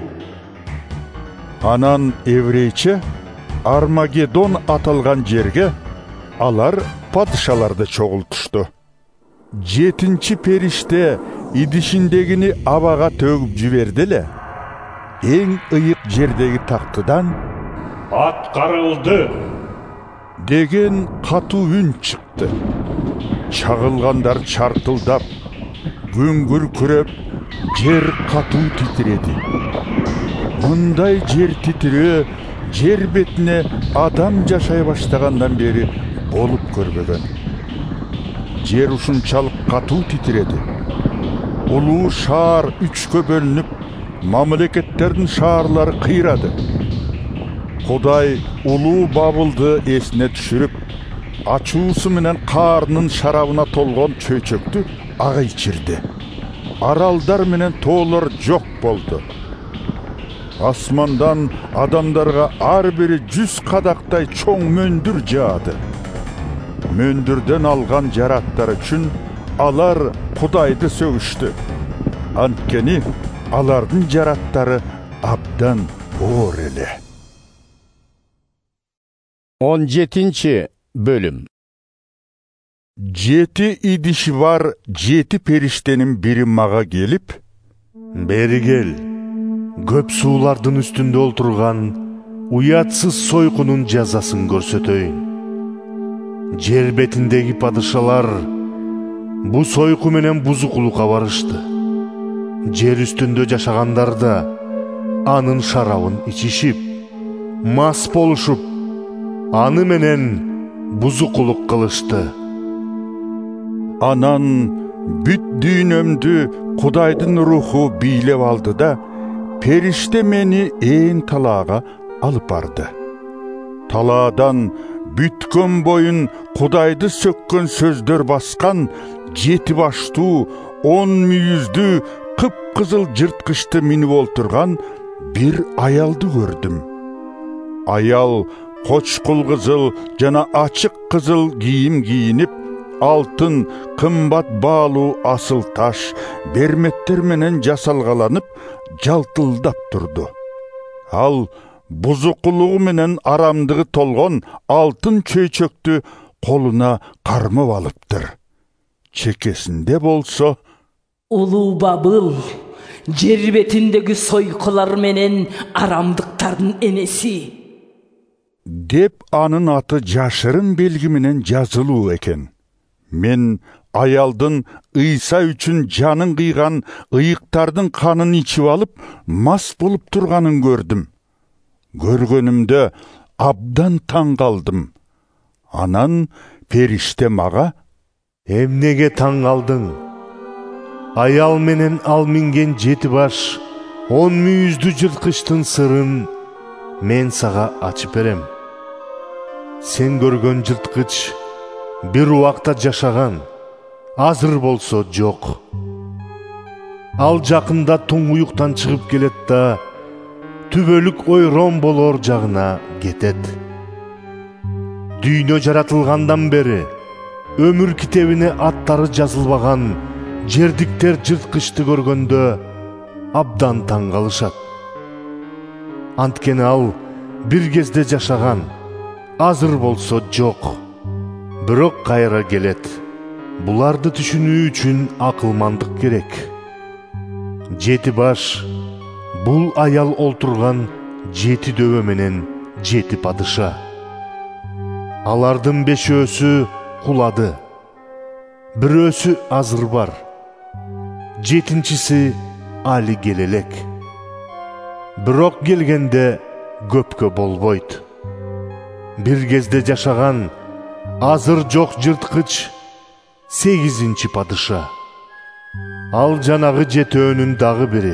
Анан еврейче Армагеддон аталган жерге алар падышаларды чогултушту. Жетинчи периште идишиндегини абага төгүп жиберди эле. Эң ыйык жердеги тактыдан аткарылды деген катуу үн чыкты. Чагылгандар чартылдап, күңгүр күрөп, жер катуу титиреди. Мындай жер титирөө жер бетине адам жашай баштагандан бери болуп көрбөгөн. Жер ушунчалык катуу титиреди. Улуу шаар үчкө бөлүнүп, мамлекеттердин шаарлары кыйрады. Кудай улуу Бабылды эсине түшүрүп, ачуусу менен каарынын шарабына толгон чөйчөктү ага ичирди. Аралдар менен тоолор жок болду. Асмандан адамдарга ар бири жүз кадактай чоң мөндүр жаады. Мөндүрдөн алган жараттар үчүн алар Кудайды сөгүштү. Анткени алардын жараттары абдан оор эле. он жетинчи бөлүм. Жети идиши бар жети периштенин бири мага келип, бери кел, көп суулардын үстүндө олтурган уятсыз сойкунун жазасын көрсөтөйүн. Жер бетиндеги падышалар бу сойку менен бузукулукка барышты. Жер үстүндө жашагандар да анын шарабын ичишип, мас болушуп, аны менен бузукулук кылышты. Анан бүт дүйнөмдү Кудайдын руху бийлеп алды да, периште мени ээн талаага алып барды. Талаадан бүткөн боюн Кудайды сөккөн сөздөр баскан жети баштуу он мүйүздүү кыпкызыл жырткычты минип олтурган бир аялды көрдүм. Аял кочкул кызыл жана ачык кызыл кийим кийинип, алтын, кымбат баалуу асыл таш, берметтер менен жасалгаланып, жалтылдап турду. Ал бузукулугу менен арамдыгы толгон алтын чөйчөктү колуна кармып алыптыр. Чекесинде болсо улуу Бабыл, жер бетиндеги сойкулар менен арамдыктардын энеси деп анын аты жашырын белги менен жазылуу экен. Мен аялдын Ыйса үчүн жанын кыйган ыйыктардын канын ичип алып, мас болуп турганын көрдүм. Көргөнүмдө абдан таң калдым. Анан периште мага: эмнеге таң калдың? Аял менен ал минген жети баш он мүйүздүү жырткычтын сырын мен сага ачып берем. Сен көргөн жырткыч бир убакта жашаган, азыр болсо жок. Ал жакында туңуюктан чыгып келет да түбөлүк ойрон болор жагына кетет. Дүйнө жаратылгандан бери өмүр китебине аттары жазылбаган жердиктер жырткычты көргөндө абдан таң калышат. Анткени ал бир кезде жашаган, азыр болсо жок. Бирок кайра келет. Буларды түшүнүү үчүн акылмандык керек. Жети баш бул аял олтурган жети дөбө менен жети падыша. Алардын бешөөсү кулады, бирөөсү азыр бар, жетинчиси али келелек. Бирок келгенде көпкө болбойт. Бир кезде жашаган, азыр жок жырткыч сегизинчи падыша. Ал жанагы жетөөнүн дагы бири.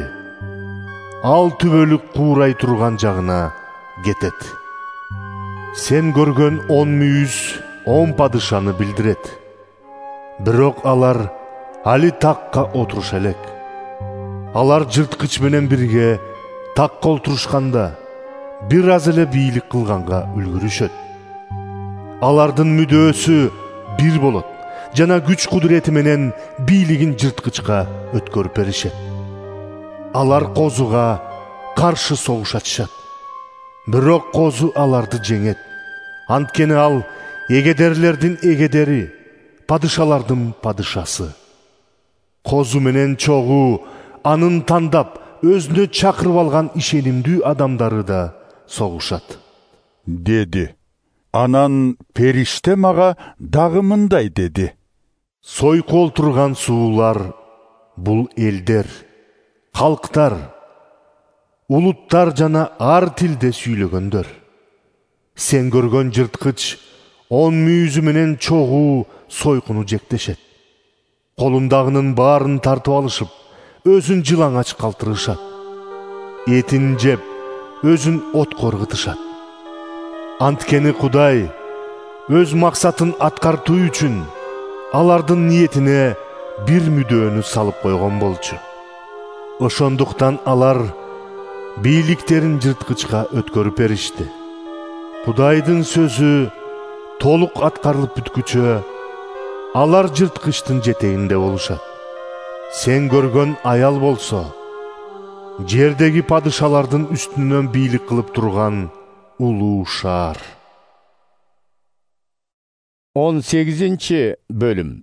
Ал түбөлүк куурай турган жагына кетет. Сен көргөн он мүйүз он падышаны билдирет. Бирок алар али такка отуруша элек. Алар жырткыч менен бирге такка отурушканда бир аз эле бийлик кылганга үлгүрүшөт. Алардын мүдөөсү бир болот жана күч кудурети менен бийлигин жырткычка өткөрүп беришет. Алар козуга каршы согушатышат. Бирок козу аларды жеңет. Анткени ал эгедерлердин эгедери, падышалардын падышасы. Козу менен чогуу анын тандап өзүнө чакырып алган ишенимдүү адамдары да согушат. Деди. Анан периште мага дагы мындай деди. Сойку олтурган суулар бул элдер, калктар, улуттар жана ар тилде сүйлөгөндөр. Сен көргөн жырткыч он мүйүзү менен чогуу сойкуну жектешет. Колундагынын баарын тартып алышып, өзүн жылаңач калтырышат. Этин жеп, өзүн отко ыргытышат. Анткени Кудай өз максатын аткартуу үчүн алардын ниетине бир мүдөөнү салып койгон болчу. Ошондуктан алар бийликтерин жырткычка өткөрүп беришти. Кудайдын сөзү толук аткарылып бүткүчө алар жырткычтын жетегинде болушат. Сен көргөн аял болсо жердеги падышалардын үстүнөн бийлик кылып турган улуу шаар. он сегизинчи бөлүм.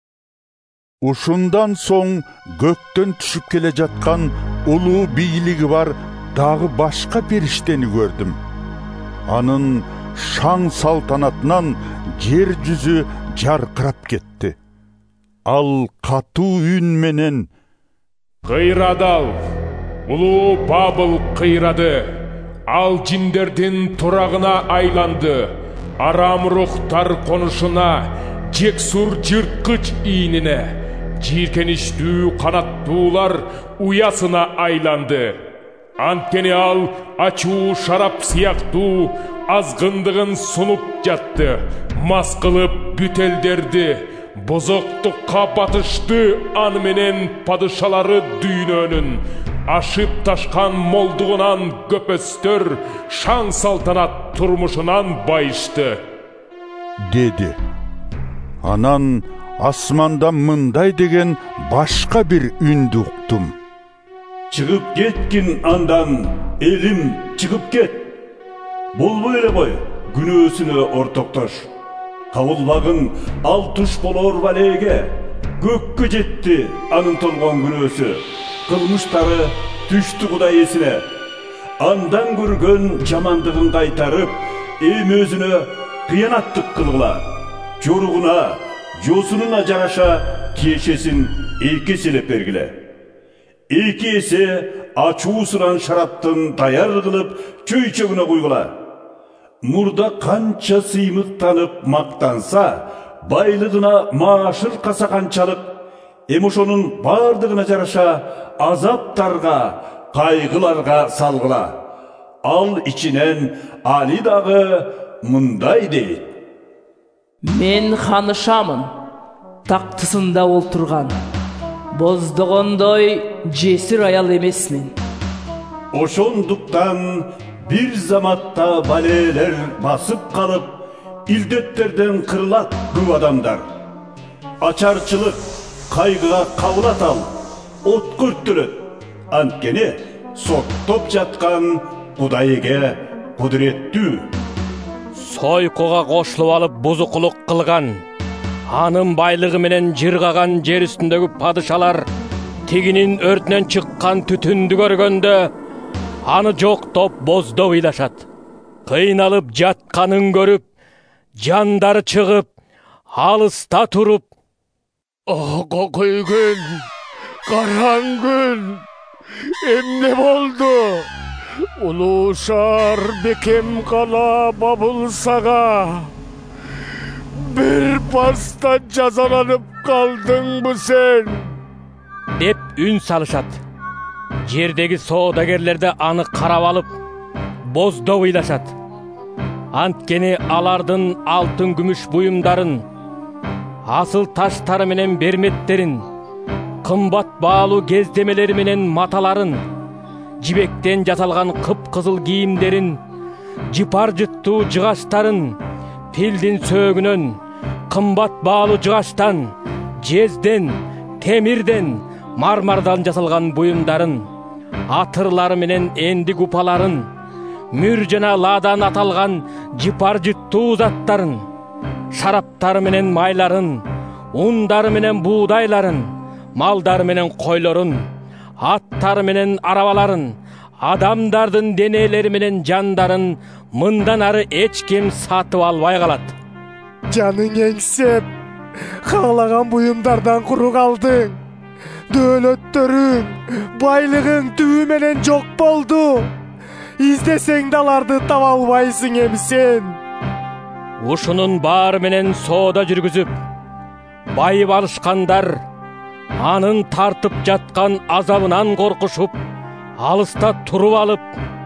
Ушундан соң көктөн түшүп келе жаткан улуу бийлиги бар дагы башка периштени көрдүм. Анын шаң салтанатынан жер жүзү жаркырап кетти. Ал катуу үн менен: Кыйрадал, улуу Бабыл кыйрады. Ал жиндердин турагына айланды. Арам рухтар конушуна, жексур жырткыч ийнине, жийиркеничтүү канаттуулар уясына айланды. Анткени ал ачуу шарап сыяктуу азгындыгын сунуп жатты, мас кылып бүтелдерди, бозоктукка батышты. Аны менен падышалары дүйнөнүн ашып ташкан молдугунан көпөстөр шаң салтанат турмушунан байышты. Деди. Анан асманда мындай деген башка бир үндү уктум. Чыгып кеткин андан, элим, чыгып кет. Болбой эле кой, күнөөсүнө ортоктош. Кабылбагың ал туш болор балеге, көккө жетти анын толгон күнөөсү. Кылмыштары түштү Кудай эсине. Андан көргөн жамандыгын кайтарып, эми өзүнө кыянаттык кылгыла. Жоругуна, жосунуна жараша киешесин эки эселеп бергиле. Эки эсе ачуусунан шараптын даяр кылып чөйчөгүнө куйгула. Мурда канча сыймыктанып мактанса, байлыгына маашыр каса канчалык, эми ошонун бардыгына жараша азаптарга, кайгыларга салгыла. Ал ичинен Али дагы мындай дейт: Мен ханышамын, тактысында олтурган. Боздогондой жесир аял эмесмин. Ошондуктан бир заматта балелер басып калып, илдеттерден кырылат көп адамдар. Ачарчылык, кайгыга кабылат ал, от көрттөлөт. Анткени соттоп жаткан Кудайга кудуреттүү. Сойкуга кошулуп алып бузукулук кылган, анын байлыгы менен жыргаган жер үстүндөгү падышалар тигинин өртүнөн чыккан түтүндү көргөндө аны жоктоп боздоп ыйлашат. Кыйналып жатканын көрүп, жандары чыгып, алыста туруп: Ого көйгөн, караң күн, эмне болду? Улуу шаар бекем кала Бабылсага бир паста жазаланып калдыңбы сен? деп үн салышат. Жердеги соодагерлер да аны карап алып, боздоп ыйлашат. Анткени алардын алтын күмүш буюмдарын, асыл таштары менен берметтерин, кымбат баалуу кездемелери менен маталарын, жибектен жасалган кып-кызыл кийимдерин, жыпар жыттуу жыгачтарын, пилдин сөөгүнөн, кымбат баалуу жыгачтан, жезден, темирден, мармардан жасалган буюмдарын, атырлары менен энди купаларын, мүр жана ладан аталган жыпар жыттуу заттарын, шараптары менен майларын, ундары менен буудайларын, малдары менен койлорун, аттары менен арабаларын, адамдардын денелери менен жандарын мындан ары эч ким сатып албай калат. Жаның эңсеп, каалаган буюмдардан куру калдың. Дөөлөттөрүң, байлыгың түбү менен жок болду. Издесең да аларды таба албайсың эмсен. Ушунун баары менен соода жүргүзүп, байып алышкандар анын тартып жаткан азабынан коркушуп, алыста туруп алып: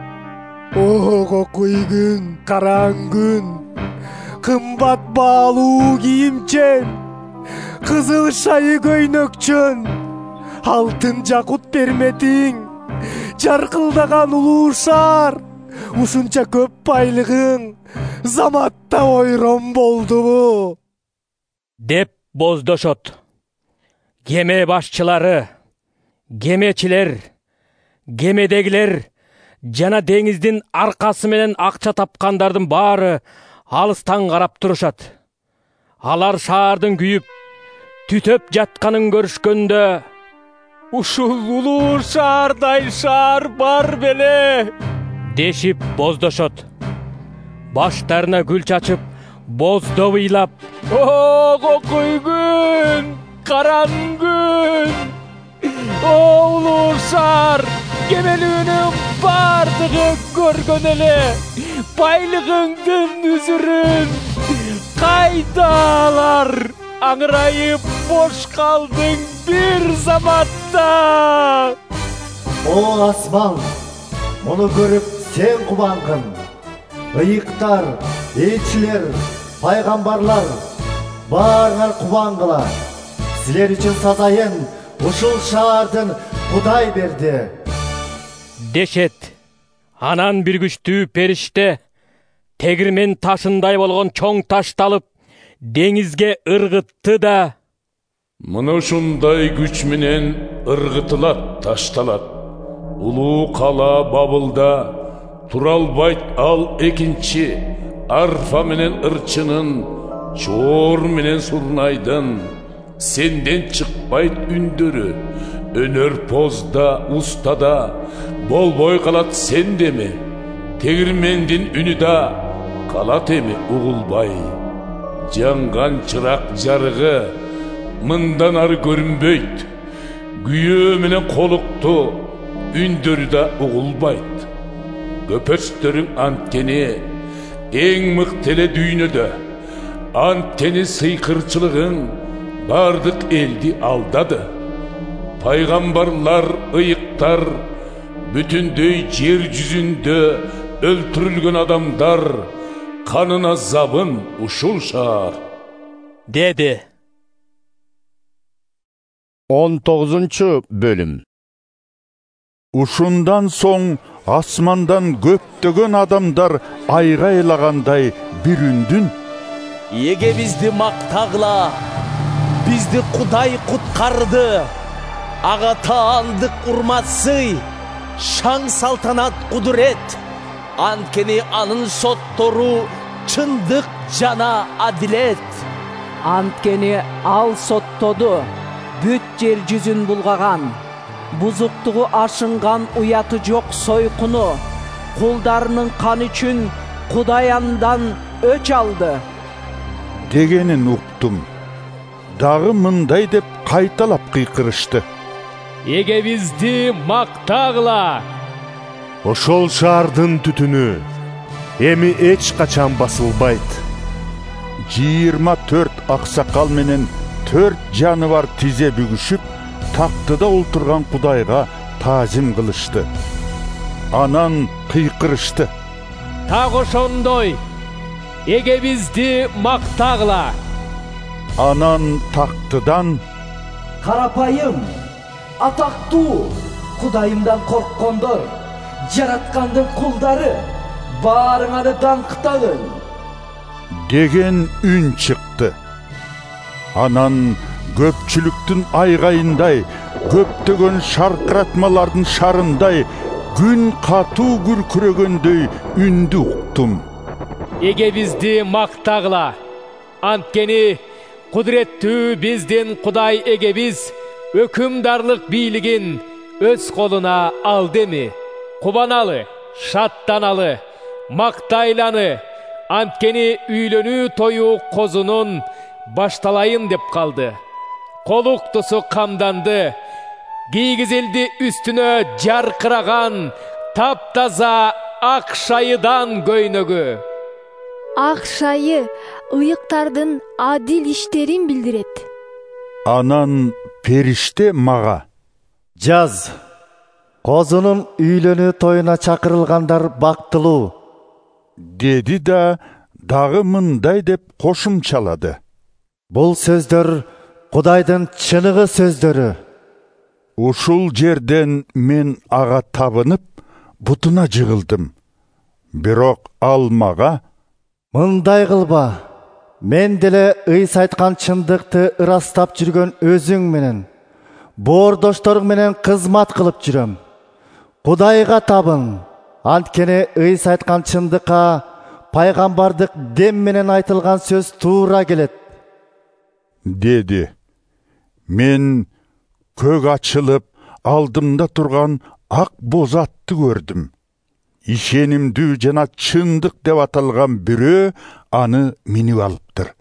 "О, кокуй күн, караң күн, кымбат баалуу кийимчен, кызыл шайы көйнөкчөн, алтын жакут берметиң, жаркылдаган улуу шаар, ушунча көп байлыгың заматта ойрон болдубу?" деп боздошот. Кеме башчылары, кемечилер, кемедегилер жана деңиздин аркасы менен акча тапкандардын баары алыстан карап турушат. Алар шаардын күйүп, түтөп жатканын көрүшкөндө: "Ушул улуу шаардай шаар бар беле?" дешип боздошот. Баштарына гүл чачып, боздоп ыйлап: "О, кокуй күн, караң күн, о улуу шаар, кемелүүнүн бардыгы көргөн эле байлыгыңдын үзүрүн, кайда алар? Аңырайып бош калдың бир заматта." О асман, муну көрүп сен кубангын. Ыйыктар, элчилер, пайгамбарлар баарыңар кубангыла. Силер үчүн сазайын ушул шаардын Кудай берди дешет. Анан бир күчтүү периште тегирмен ташындай болгон чоң ташты алып деңизге ыргытты да: "Мына ушундай күч менен ыргытылат, ташталат. Улуу кала Бабылда тура албайт ал экинчи арфа менен ырчынын, чоор менен сурнайдын. Сенден чыкпайт үндөрү, өнөр позда, устада болбой калат сендеме. Тегирмендин үнү да калат эми угулбай. Жанган чырак жарыгы мындан ары көрүнбөйт. Күйөө менен колукту үндөрү да угулбайт. Көпөстөрүң анткени эң мыкты эле дүйнөдө. Анткени сыйкырчылыгың бардык элди алдады. Пайгамбарлар, ыйыктар, бүтүндөй жер жүзүндө өлтүрүлгөн адамдар канын азабын ушул шаар" деди. он тогузунчу бөлүм. Ушундан соң асмандан көптөгөн адамдар айгайлагандай бир үндүн: "Эге бизди мактагыла, бизди Кудай куткарды. Ага таандык урматсый, шаң салтанат кудурет. Анткени анын соттору чындык жана адилет." Анткени ал соттоду, бүт жер жүзүн булгаган, бузуктугу ашынган уяты жок сойкуну, кулдарынын каны үчүн Кудай андан өч алды дегенин уктум. Дагы мындай деп кайталап кыйкырышты: "Эге бизди мактагыла, ошол шаардын түтүнү эми эч качан басылбайт." жыйырма төрт аксакал менен төрт жаныбар тизе бүгүшүп, тактыда олтурган Кудайга таазим кылышты. Анан кыйкырышты: "Так ошондой, эгебизди мактагыла. Анан тактыдан: Карапайым, атактуу, Кудайымдан корккондор, жараткандын кулдары, баарыңарды даңктагын деген үн чыкты. Анан көпчүлүктүн айгайындай, көптөгөн шаркыратмалардын шарындай, күн катуу күркүрөгөндөй үндү уктум. Эгебизди мактагыла. Анткени кудуреттүү биздин Кудай эгебиз өкүмдарлык бийлигин өз колуна алдыми. Кубаналы, шаттаналы, мактайланы. Анткени үйлөнүү тою козунун башталайын деп калды. Колуктусу камданды. Кийгизилди үстүнө жаркыраган таптаза ак шайыдан көйнөгү. Ак шайы ыйыктардын адил иштерин билдирет. Анан периште мага: Жаз, козунун үйлөнүү тоюна чакырылгандар бактылуу, деди да дагы мындай деп кошумчалады: Бул сөздөр Кудайдын чыныгы сөздөрү. Ушул жерден мен ага табынып, бутуна жыгылдым. Бирок ал мага: Мындай кылба, мен деле ыйс айткан чындыкты ырастап жүргөн өзүң менен, боордошторуң менен кызмат кылып жүрөм. Кудайга табын, анткени ыйс айткан чындыкка пайгамбардык дем менен айтылган сөз туура келет. Деди. Мен көк ачылып, алдымда турган ак боз атты көрдүм. Ишенимдүү жана чындык деп аталган бирөө аны минип алыптыр.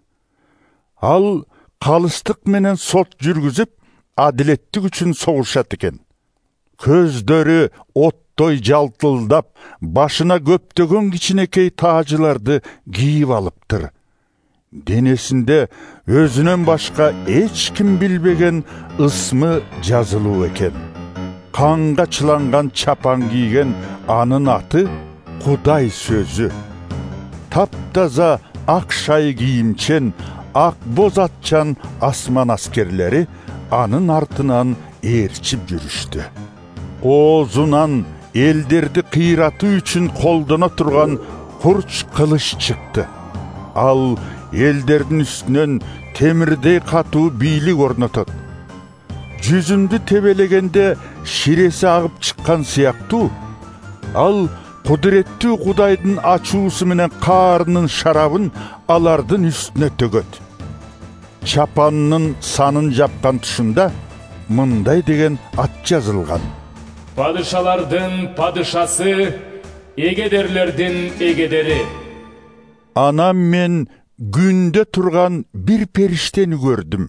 Ал калыстык менен сот жүргүзүп, адилеттик үчүн согушат экен. Көздөрү оттой жалтылдап, башына көптөгөн кичинекей таажыларды кийип алыптыр. Денесинде өзүнөн башка эч ким билбеген ысмы жазылуу экен. Канга чыланган чапан кийген анын аты Кудай сөзү. Таптаза ак шай кийимчен, ак боз атчан асман аскерлери анын артынан ээрчип жүрүштү. Оозунан элдерди кыйратуу үчүн колдоно турган курч кылыч чыкты. Ал элдердин үстүнөн темирдей катуу бийлик орнотот. Жүзүндү тебелегенде ширеси агып чыккан сыяктуу, ал кудуреттүү Кудайдын ачуусу менен каарынын шарабын алардын үстүнө төгөт. Чапанынын санын жапкан тушунда мындай деген ат жазылган: Падышалардын падышасы, эгедерлердин эгедери. Анан мен күндө турган бир периштени көрдүм.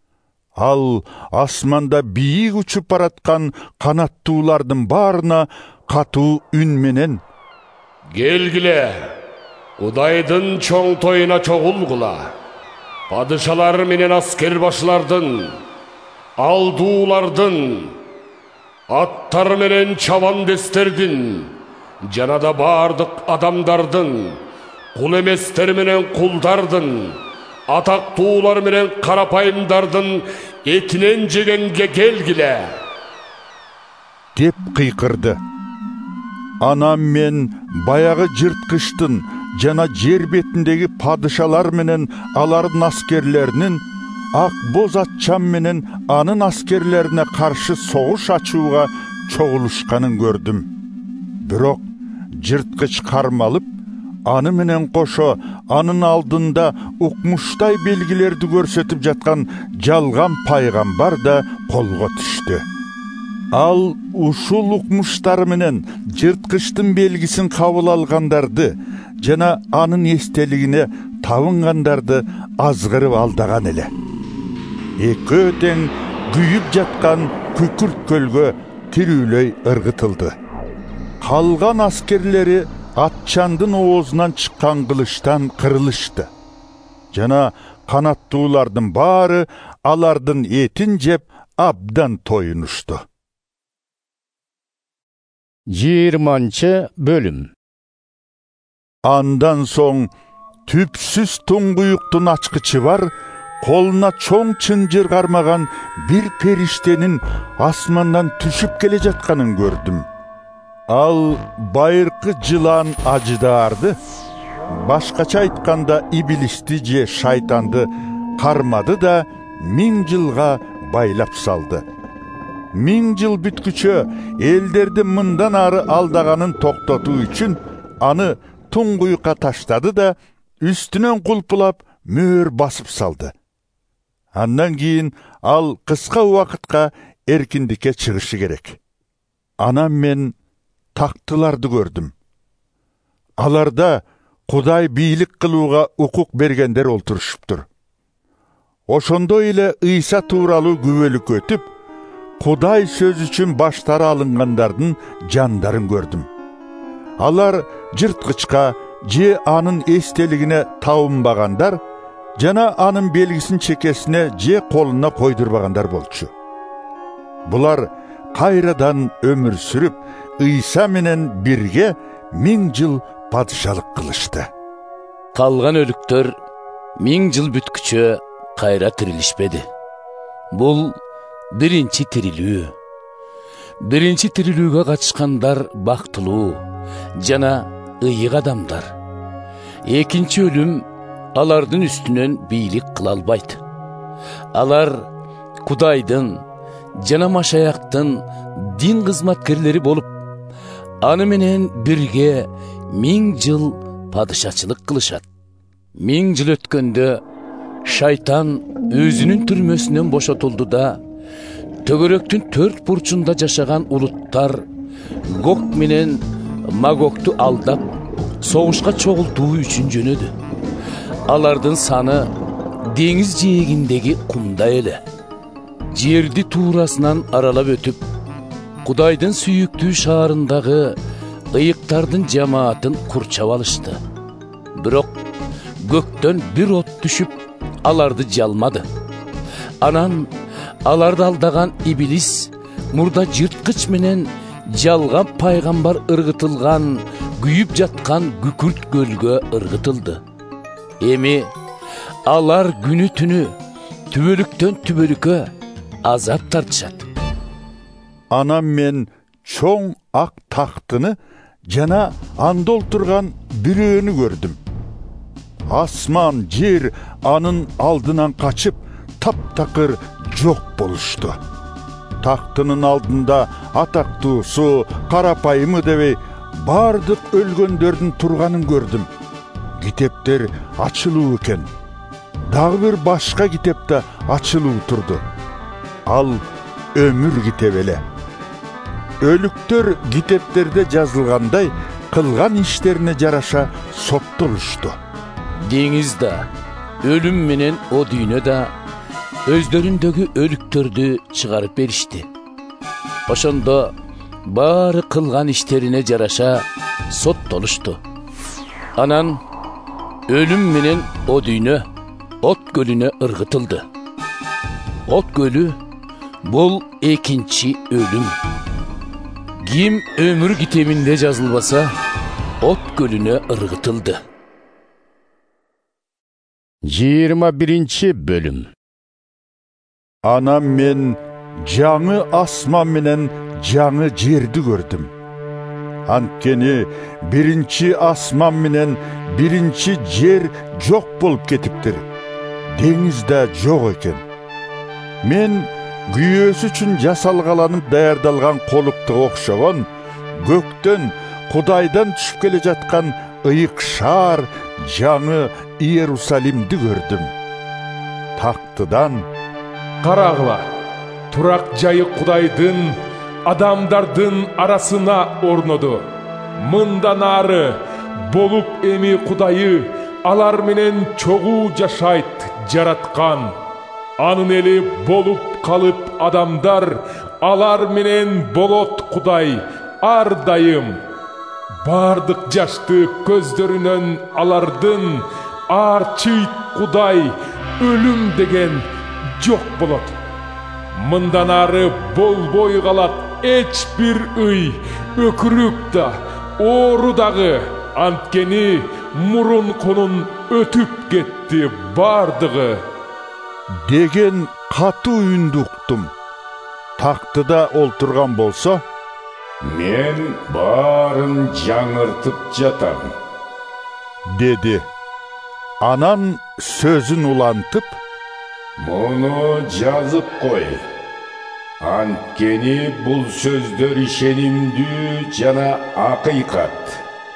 Ал асманда бийик учуп бараткан канаттуулардын баарына катуу үн менен: Келгиле, Кудайдын чоң тоюна чогулгула. Падышалар менен аскер башылардын, алдуулардын, аттар менен чабандестердин, жана да бардык адамдардын, кул эместер менен кулдардын, атактуулар менен карапайымдардын этинен жегенге келгиле, деп кыйкырды. Анан мен баягы жырткычтын жана жер бетиндеги падышалар менен алардын аскерлеринин ак боз атчан менен анын аскерлерине каршы согуш ачууга чогулушканын көрдүм. Бирок жырткыч кармалып, аны менен кошо анын алдында укмуштай белгилерди көрсөтүп жаткан жалган пайгамбар да колго түштү. Ал ушул укмуштары менен жырткычтын белгисин кабыл алгандарды жана анын эстелигине табынгандарды азгырып алдаган эле. Экөө тең күйүп жаткан күкүрт көлгө тирүүлөй ыргытылды. Калган аскерлери атчандын оозунан чыккан кылычтан кырылышты. Жана канаттуулардын баары алардын этин жеп абдан тоюнушту. жыйырманчы бөлүм. Андан соң түпсүз туңгуюктун ачкычы бар, колуна чоң чынжыр кармаган бир периштенин асмандан түшүп келе жатканын көрдүм. Ал байыркы жылан ажыдаарды, башкача айтканда иблисти же шайтанды кармады да миң жылга байлап салды. Миң жыл бүткүчө элдерди мындан ары алдаганын токтотуу үчүн аны туңгуюкка таштады да үстүнөн кулпулап мөөр басып салды. Андан кийин ал кыска убакытка эркиндикке чыгышы керек. Анан мен тактыларды көрдүм. Аларда Кудай бийлик кылууга укук бергендер олтурушуптур. Ошондой эле Ыйса тууралуу күбөлүк өтүп, Кудай сөз үчүн баштары алынгандардын жандарын көрдүм. Алар жырткычка же анын эстелигине табынбагандар, жана анын белгисин чекесине же колуна койдурбагандар болчу. Булар кайрадан өмүр сүрүп, Ыйса менен бирге миң жыл падышалык кылышты. Калган өлүктөр миң жыл бүткүчө кайра тирилишпеди. Бул биринчи тирилүү. Биринчи тирилүүгө катышкандар бактылуу жана ыйык адамдар. Экинчи өлүм алардын үстүнөн бийлик кыла албайт. Алар Кудайдын жана Машаяктын дин кызматкерлери болуп, аны менен бирге миң жыл падышачылык кылышат. Миң жыл өткөндө шайтан өзүнүн түрмөсүнөн бошотулду да, төгөрөктүн төрт бурчунда жашаган улуттар Гог менен Магогту алдап, согушка чогултуу үчүн жөнөдү. Алардын саны деңиз жээгиндеги кумдай эле. Жерди туурасынан аралап өтүп, Кудайдын сүйүктүү шаарындагы ыйыктардын жамаатын курчап алышты. Бирок көктөн бир от түшүп, аларды жалмады. Анан аларды алдаган иблис мурда жырткыч менен жалган пайгамбар ыргытылган, күйүп жаткан күкүрт көлгө ыргытылды. Эми алар күнү түнү түбөлүктөн түбөлүккө азап тартышат. Анан мен чоң ак тактыны жана анда олтурган бирөөнү көрдүм. Асман, жер анын алдынан качып, таптакыр жок болушту. Тактынын алдында атактуусу, карапайымы дебей, бардык өлгөндөрдүн турганын көрдүм. Китептер ачылуу экен. Дагы бир башка китеп да ачылуу турду. Ал өмүр китеби эле. Өлүктөр китептерде жазылгандай кылган иштерине жараша соттолушту. Деңиз да, өлүм менен о дүйнө да өздөрүндөгү өлүктөрдү чыгарып беришти. Ошондо баары кылган иштерине жараша соттолушту. Анан өлүм менен о дүйнө от көлүнө ыргытылды. От көлү бул экинчи өлүм. Ким өмүр китебинде жазылбаса, от көлүнө ыргытылды. жыйырма биринчи бөлүм. Анан мен жаңы асман менен жаңы жерди көрдүм. Анткени биринчи асман менен биринчи жер жок болуп кетиптир. Деңиз да жок экен. Мен күйөөсү үчүн жасалгаланып даярдалган колуктуга окшогон көктөн Кудайдан түшүп келе жаткан ыйык шаар, жаңы Иерусалимди көрдүм. Тактыдан: карагыла, турак жайы Кудайдын адамдардын арасына орноду. Мындан ары болуп эми Кудайы алар менен чогуу жашайт жараткан. Анын эли болуп калып адамдар алар менен болот Кудай ар дайым. Бардык жашты көздөрүнөн алардын арчыйт Кудай өлүм деген жок болот. Мындан ары болбой калат эч бир ый, өкүрүк да, оору дагы. Анткени мурун конун өтүп кетти бардыгы деген катуу үндү уктум. Тактыда олтурган болсо, мен баарын жаңыртып жатам, деди. Анан сөзүн улантып, муну жазып кой. Анткени бул сөздөр ишенимдүү жана акыйкат,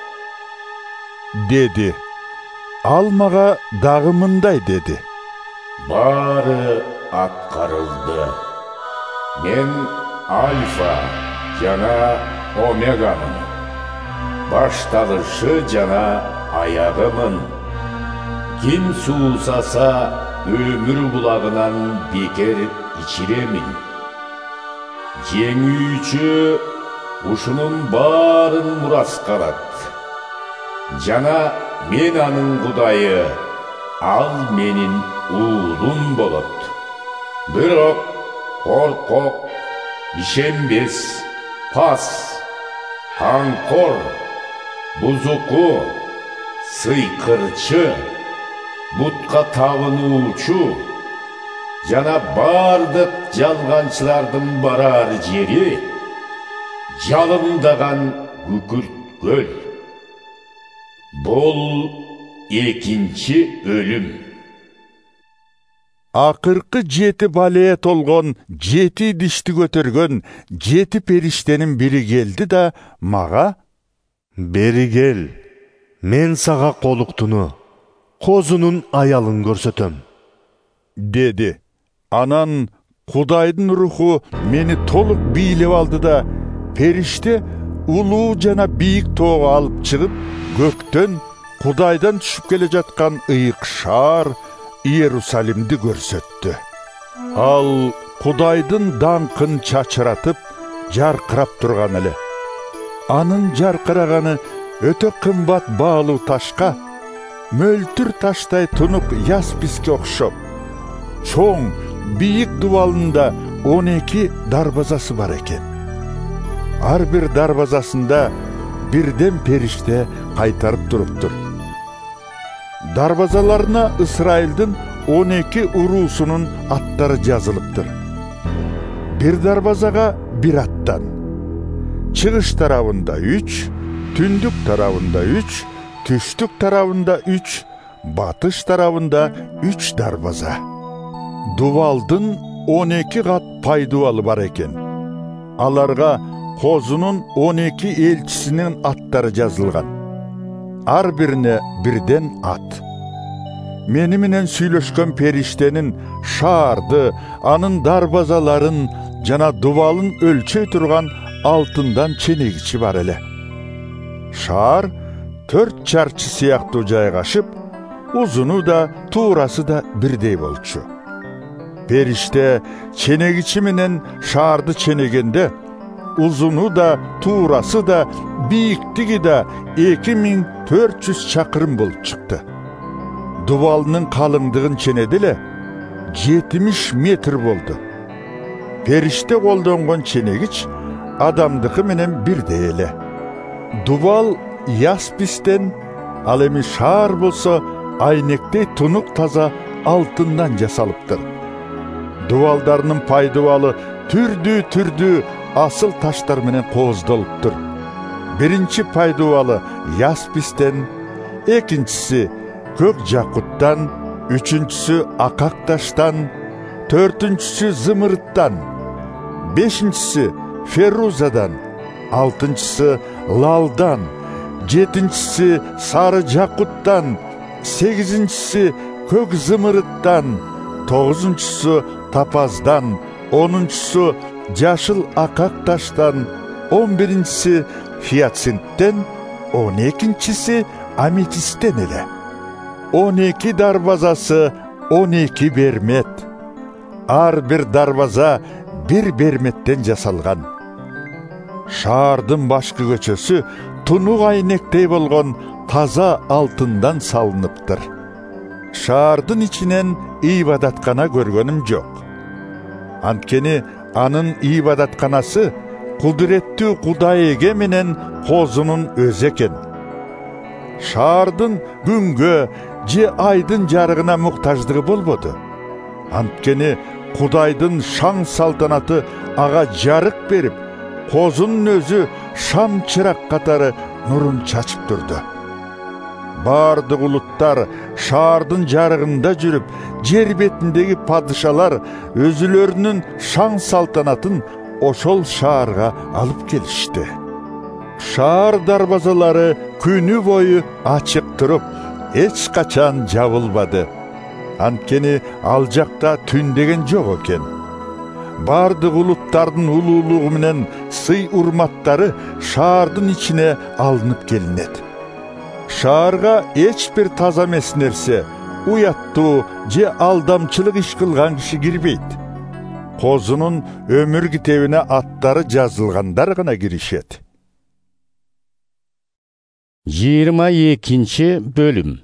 деди. Ал мага дагы мындай деди. Баары аткарылды. Мен Альфа жана Омегамын. Башталышы жана аягымын. Ким суусаса өмүр булагынан бекер ичиремин. Жеңүүчү ушунун баарын мураска алат. Жана мен анын Кудайы, ал менин уулум болот. Бирок коркок, ишенбес, пас, камкор, бузуку, сыйкырчы, бутка табынуучу жана бардык жалганчылардын барар жери жалындаган күкүрт көл. Бул экинчи өлүм. Акыркы жети балее толгон, жети дишти көтөргөн жети периштенин бири келди да мага: бери кел, мен сага колуктуну, козунун аялын көрсөтөм, деди. Анан Кудайдын руху мени толук бийлеп алды да, периште улуу жана бийик тоого алып чыгып, көктөн Кудайдан түшүп келе жаткан ыйык шаар Иерусалимди көрсөттү. Ал Кудайдын даңкын чачыратып, жаркырап турган эле. Анын жаркыраганы өтө кымбат баалуу ташка, мөлтүр таштай тунук ясписке окшоп, чоң бийик дубалында он эки дарбазасы бар экен. Ар бир дарбазасында бирден периште кайтарып туруптур. Дарбазаларына Исраилдин он эки уруусунун аттары жазылыптыр. Бир дарбазага бир аттан. Чыгыш тарабында үч, түндүк тарабында үч, түштүк тарабында үч, батыш тарабында үч дарбаза. Дубалдын он эки кат пайдубалы бар экен. Аларга козунун он эки элчисинин аттары жазылган. Ар бирине бирден ат. Мени менен сүйлөшкөн периштенин шаарды, анын дарбазаларын жана дубалын өлчөй турган алтындан ченегичи бар эле. Шаар төрт чарчы сыяктуу жайгашып, узуну да, туурасы да бирдей болчу. Периште ченегичи менен шаарды ченегенде, узуну да, туурасы да, бийиктиги да эки миң төрт жүз чакырым болуп чыкты. Дубалынын калыңдыгын ченеди эле жетимиш метр болду. Периште колдонгон ченегич адамдыкы менен бирдей эле. Дубал яспистен, ал эми шаар болсо айнектей тунук таза алтындан жасалыптыр. Дубалдарынын пайдубалы түрдүү-түрдүү асыл таштар менен кооздолуптур. Биринчи пайдубалы яспистен, экинчиси көк жакуттан, үчүнчүсү акак таштан, төртүнчүсү зымырыттан, бешинчиси ферузадан, алтынчысы лалдан, жетинчиси сары жакуттан, сегизинчиси көк зымырыттан, тогузунчусу тапаздан, онунчусу жашыл акак таштан, он биринчиси фиацинттен, он экинчиси аметисттен эле. он эки дарбазасы он эки бермет. Ар бир дарбаза бир берметтен жасалган. Шаардын башкы көчөсү тунук айнектей болгон таза алтындан салыныптыр. Шаардын ичинен ибадаткана көргөнүм жок. Анткени анын ибадатканасы кудуреттүү Кудай эге менен козунун өзү экен. шаардын күнгө же айдын жарыгына муктаждыгы болбоду. Анткени Кудайдын шаң салтанаты ага жарык берип, козунун өзү шам чырак катары нурун чачып турду. Бардык улуттар шаардын жарыгында жүрүп, жер бетиндеги падышалар өзүлөрүнүн шаң салтанатын ошол шаарга алып келишти. Шаар дарбазалары күнү бою ачык туруп, эч качан жабылбады. Анткени ал жакта түн деген жок экен. Бардык улуттардын улуулугу менен сый урматтары шаардын ичине алынып келинет. Шаарга эч бир таза эмес нерсе, уяттуу же алдамчылык иш кылган киши кирбейт. Козунун өмүр китебине аттары жазылгандар гана киришет. жыйырма экинчи бөлүм.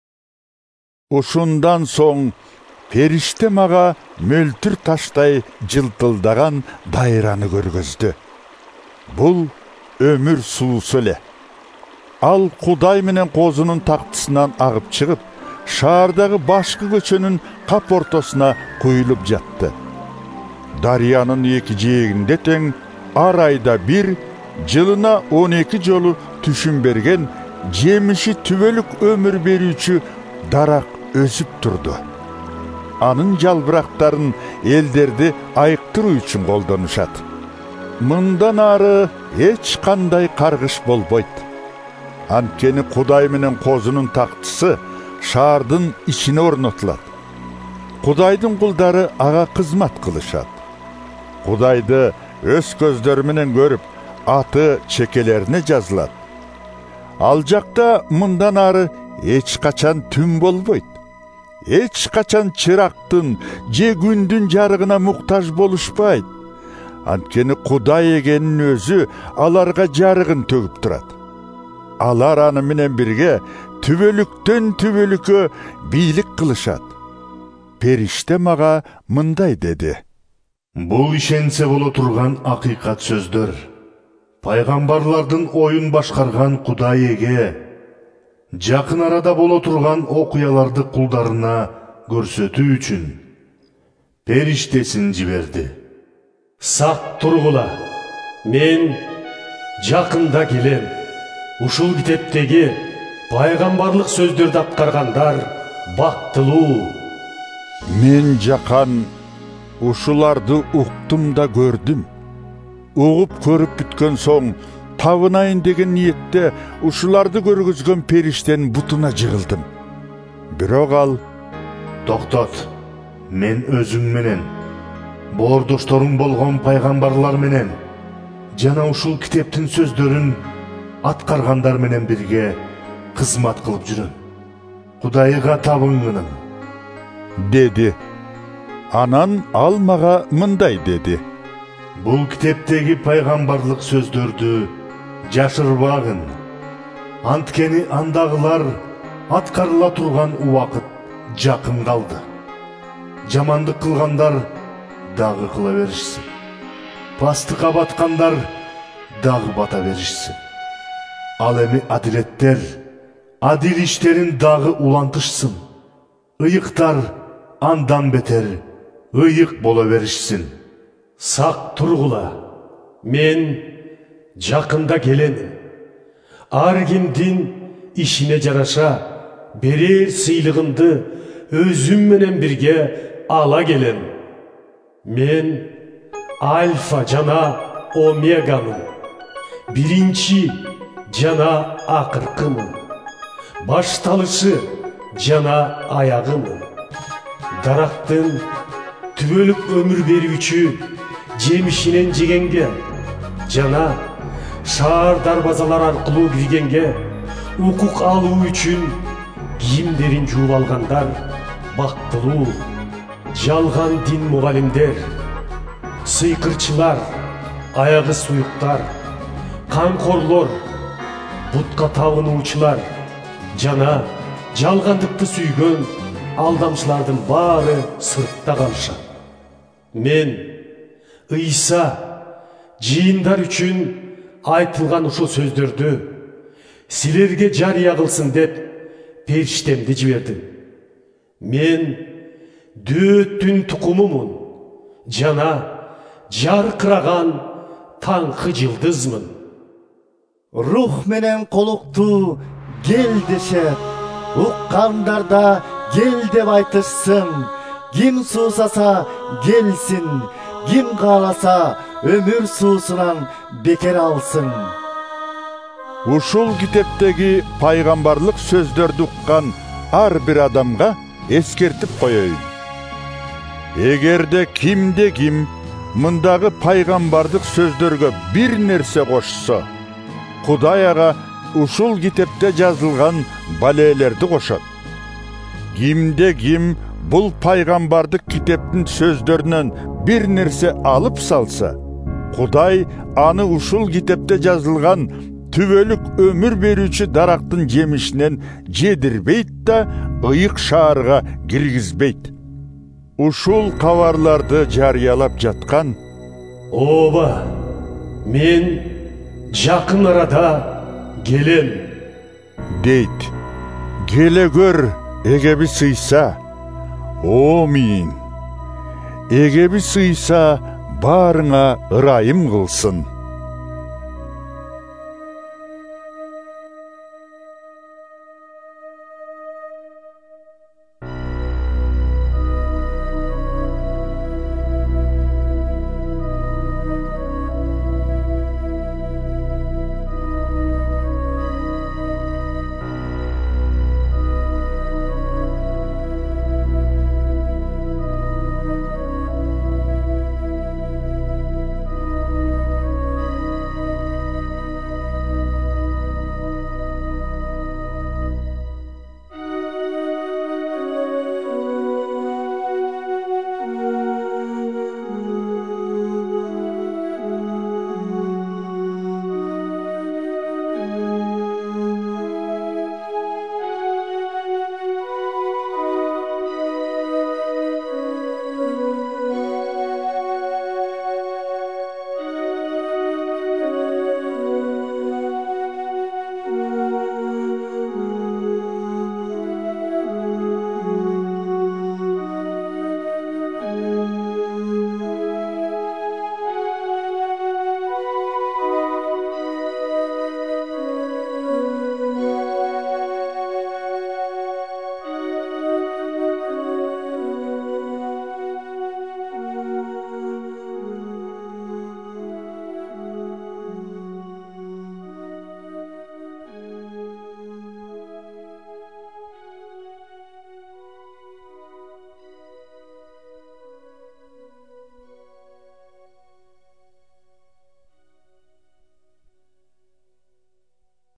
Ушундан соң периште мага мөлтүр таштай жылтылдаган дайраны көргөздү. Бул өмүр суусу эле. Ал Кудай менен козунун тактысынан агып чыгып, шаардагы башкы көчөнүн кап ортосуна куюлуп жатты. Дарыянын эки жээгинде тең ар айда бир, жылына он эки жолу түшүм берген жемиши түбөлүк өмүр берүүчү дарак өсүп турду. Анын жалбырактарын элдерди айыктыруу үчүн колдонушат. Мындан ары эч кандай каргыш болбойт. Анткени Кудай менен козунун тактысы шаардын ичине орнотулат. Кудайдын кулдары ага кызмат кылышат. Кудайды өз көздөрү менен көрүп, аты чекелерине жазылат. Ал жакта мындан ары эч качан түн болбойт. Эч качан чырактын же күндүн жарыгына муктаж болушпайт. Анткени Кудай эгенин өзү аларга жарыгын төгүп турат. Алар аны менен бирге түбөлүктөн түбөлүккө бийлик кылышат. Периште мага мындай деди: Бул ишенсе боло турган акыйкат сөздөр. Пайгамбарлардын оюн башкарган Кудай эге жакын арада боло турган окуяларды кулдарына көрсөтүү үчүн периштесин жиберди. Сак тургула, мен жакында келем. Ушул китептеги пайгамбарлык сөздөрдү аткаргандар бактылуу. Мен жакан ушуларды уктум да көрдүм. Угуп көрүп бүткөн соң, табынайын деген ниетте ушуларды көргөзгөн периштенин бутуна жыгылдым. Бирок ал: Токтот, мен өзүң менен, боордошторуң болгон пайгамбарлар менен жана ушул китептин сөздөрүн аткаргандар менен бирге кызмат кылып жүрөм. Кудайга табынгыным, деди. Анан ал мага мындай деди: Бул китептеги пайгамбарлык сөздөрдү жашырбагын. Анткени андагылар аткарыла турган убакыт жакын калды. Жамандык кылгандар дагы кыла беришсин. Пастыкка баткандар дагы бата беришсин. Ал эми адилеттер адил иштерин дагы улантышсын. Ыйыктар андан бетер ыйык боло беришсин. Сак тургула, мен жакында келем. Ар кимдин ишине жараша берер сыйлыгымды өзүм менен бирге ала келем. Мен Альфа жана Омегамын, биринчи жана акыркымын, башталышы жана аягымын. Дарактын түбөлүк өмүр берүүчү жемишинен жегенге жана шаар дарбазалар аркылуу киргенге укук алуу үчүн кийимдерин жууп алгандар бактылуу. Жалган дин мугалимдер, сыйкырчылар, аягы суюктар, камкорлор, бутка табынуучулар жана жалгандыкты сүйгөн алдамчылардын баары сыртта калышат. Мен Ыйса жыйындар үчүн айтылган ушул сөздөрдү силерге жария кылсын деп периштемди жибердим. Мен дөөттүн тукумумун жана жаркыраган таңкы жылдызмын. Рух менен колукту кел дешет, уккандарда кел деп айтышсын. Ким суусаса келсин, ким кааласа өмүр суусунан бекер алсын. Ушул китептеги пайгамбарлык сөздөрдү уккан ар бир адамга эскертип коеюн. Эгерде кимде ким мындагы пайгамбардык сөздөргө бир нерсе кошсо, Кудай ага ушул китепте жазылган балээлерди кошот. Кимде ким бул пайгамбардык китептин сөздөрүнөн бир нерсе алып салса, Кудай аны ушул китепте жазылган түбөлүк өмүр берүүчү дарактын жемишинен жедирбейт да ыйык шаарга киргизбейт. Ушул кабарларды жарыялап жаткан Ооба, мен жакын арада келем дейт. Келе көр, эгеби сыйса. Омин. Эгеби сыйса, баарыңа ырайым кылсын.